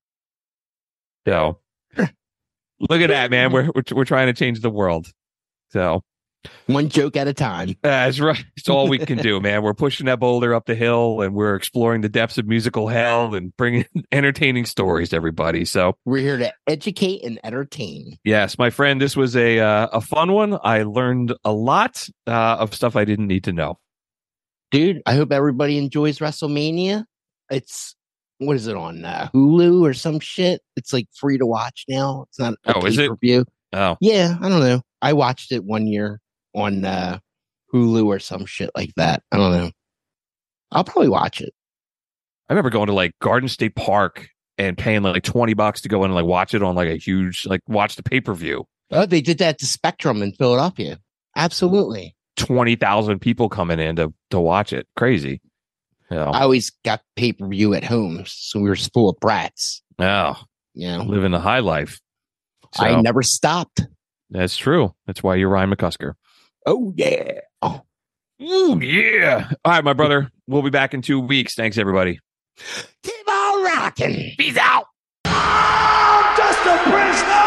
Speaker 3: So look at that, man. We're trying to change the world. So
Speaker 5: one joke at a time.
Speaker 3: That's right. It's all we can do, man. We're pushing that boulder up the hill and we're exploring the depths of musical hell and bringing entertaining stories to everybody. So
Speaker 5: we're here to educate and entertain.
Speaker 3: Yes, my friend, this was a fun one. I learned a lot of stuff I didn't need to know.
Speaker 5: Dude, I hope everybody enjoys WrestleMania. What is it on Hulu or some shit? It's like free to watch now. It's not a pay-per-view.
Speaker 3: Oh,
Speaker 5: yeah. I don't know. I watched it one year on Hulu or some shit like that. I don't know. I'll probably watch it.
Speaker 3: I remember going to like Garden State Park and paying like $20 to go in and like watch it on like a huge watch the pay-per-view.
Speaker 5: Oh, they did that to Spectrum in Philadelphia. Absolutely.
Speaker 3: 20,000 people coming in to watch it. Crazy. Yeah.
Speaker 5: I always got pay-per-view at home, so we were full of brats.
Speaker 3: Oh,
Speaker 5: yeah,
Speaker 3: living the high life. So,
Speaker 5: I never stopped.
Speaker 3: That's true. That's why you're Ryan McCusker.
Speaker 5: Oh, yeah.
Speaker 3: Oh, yeah. All right, my brother. We'll be back in 2 weeks. Thanks, everybody.
Speaker 5: Keep on rocking.
Speaker 3: Peace out.
Speaker 9: I'm just a prisoner.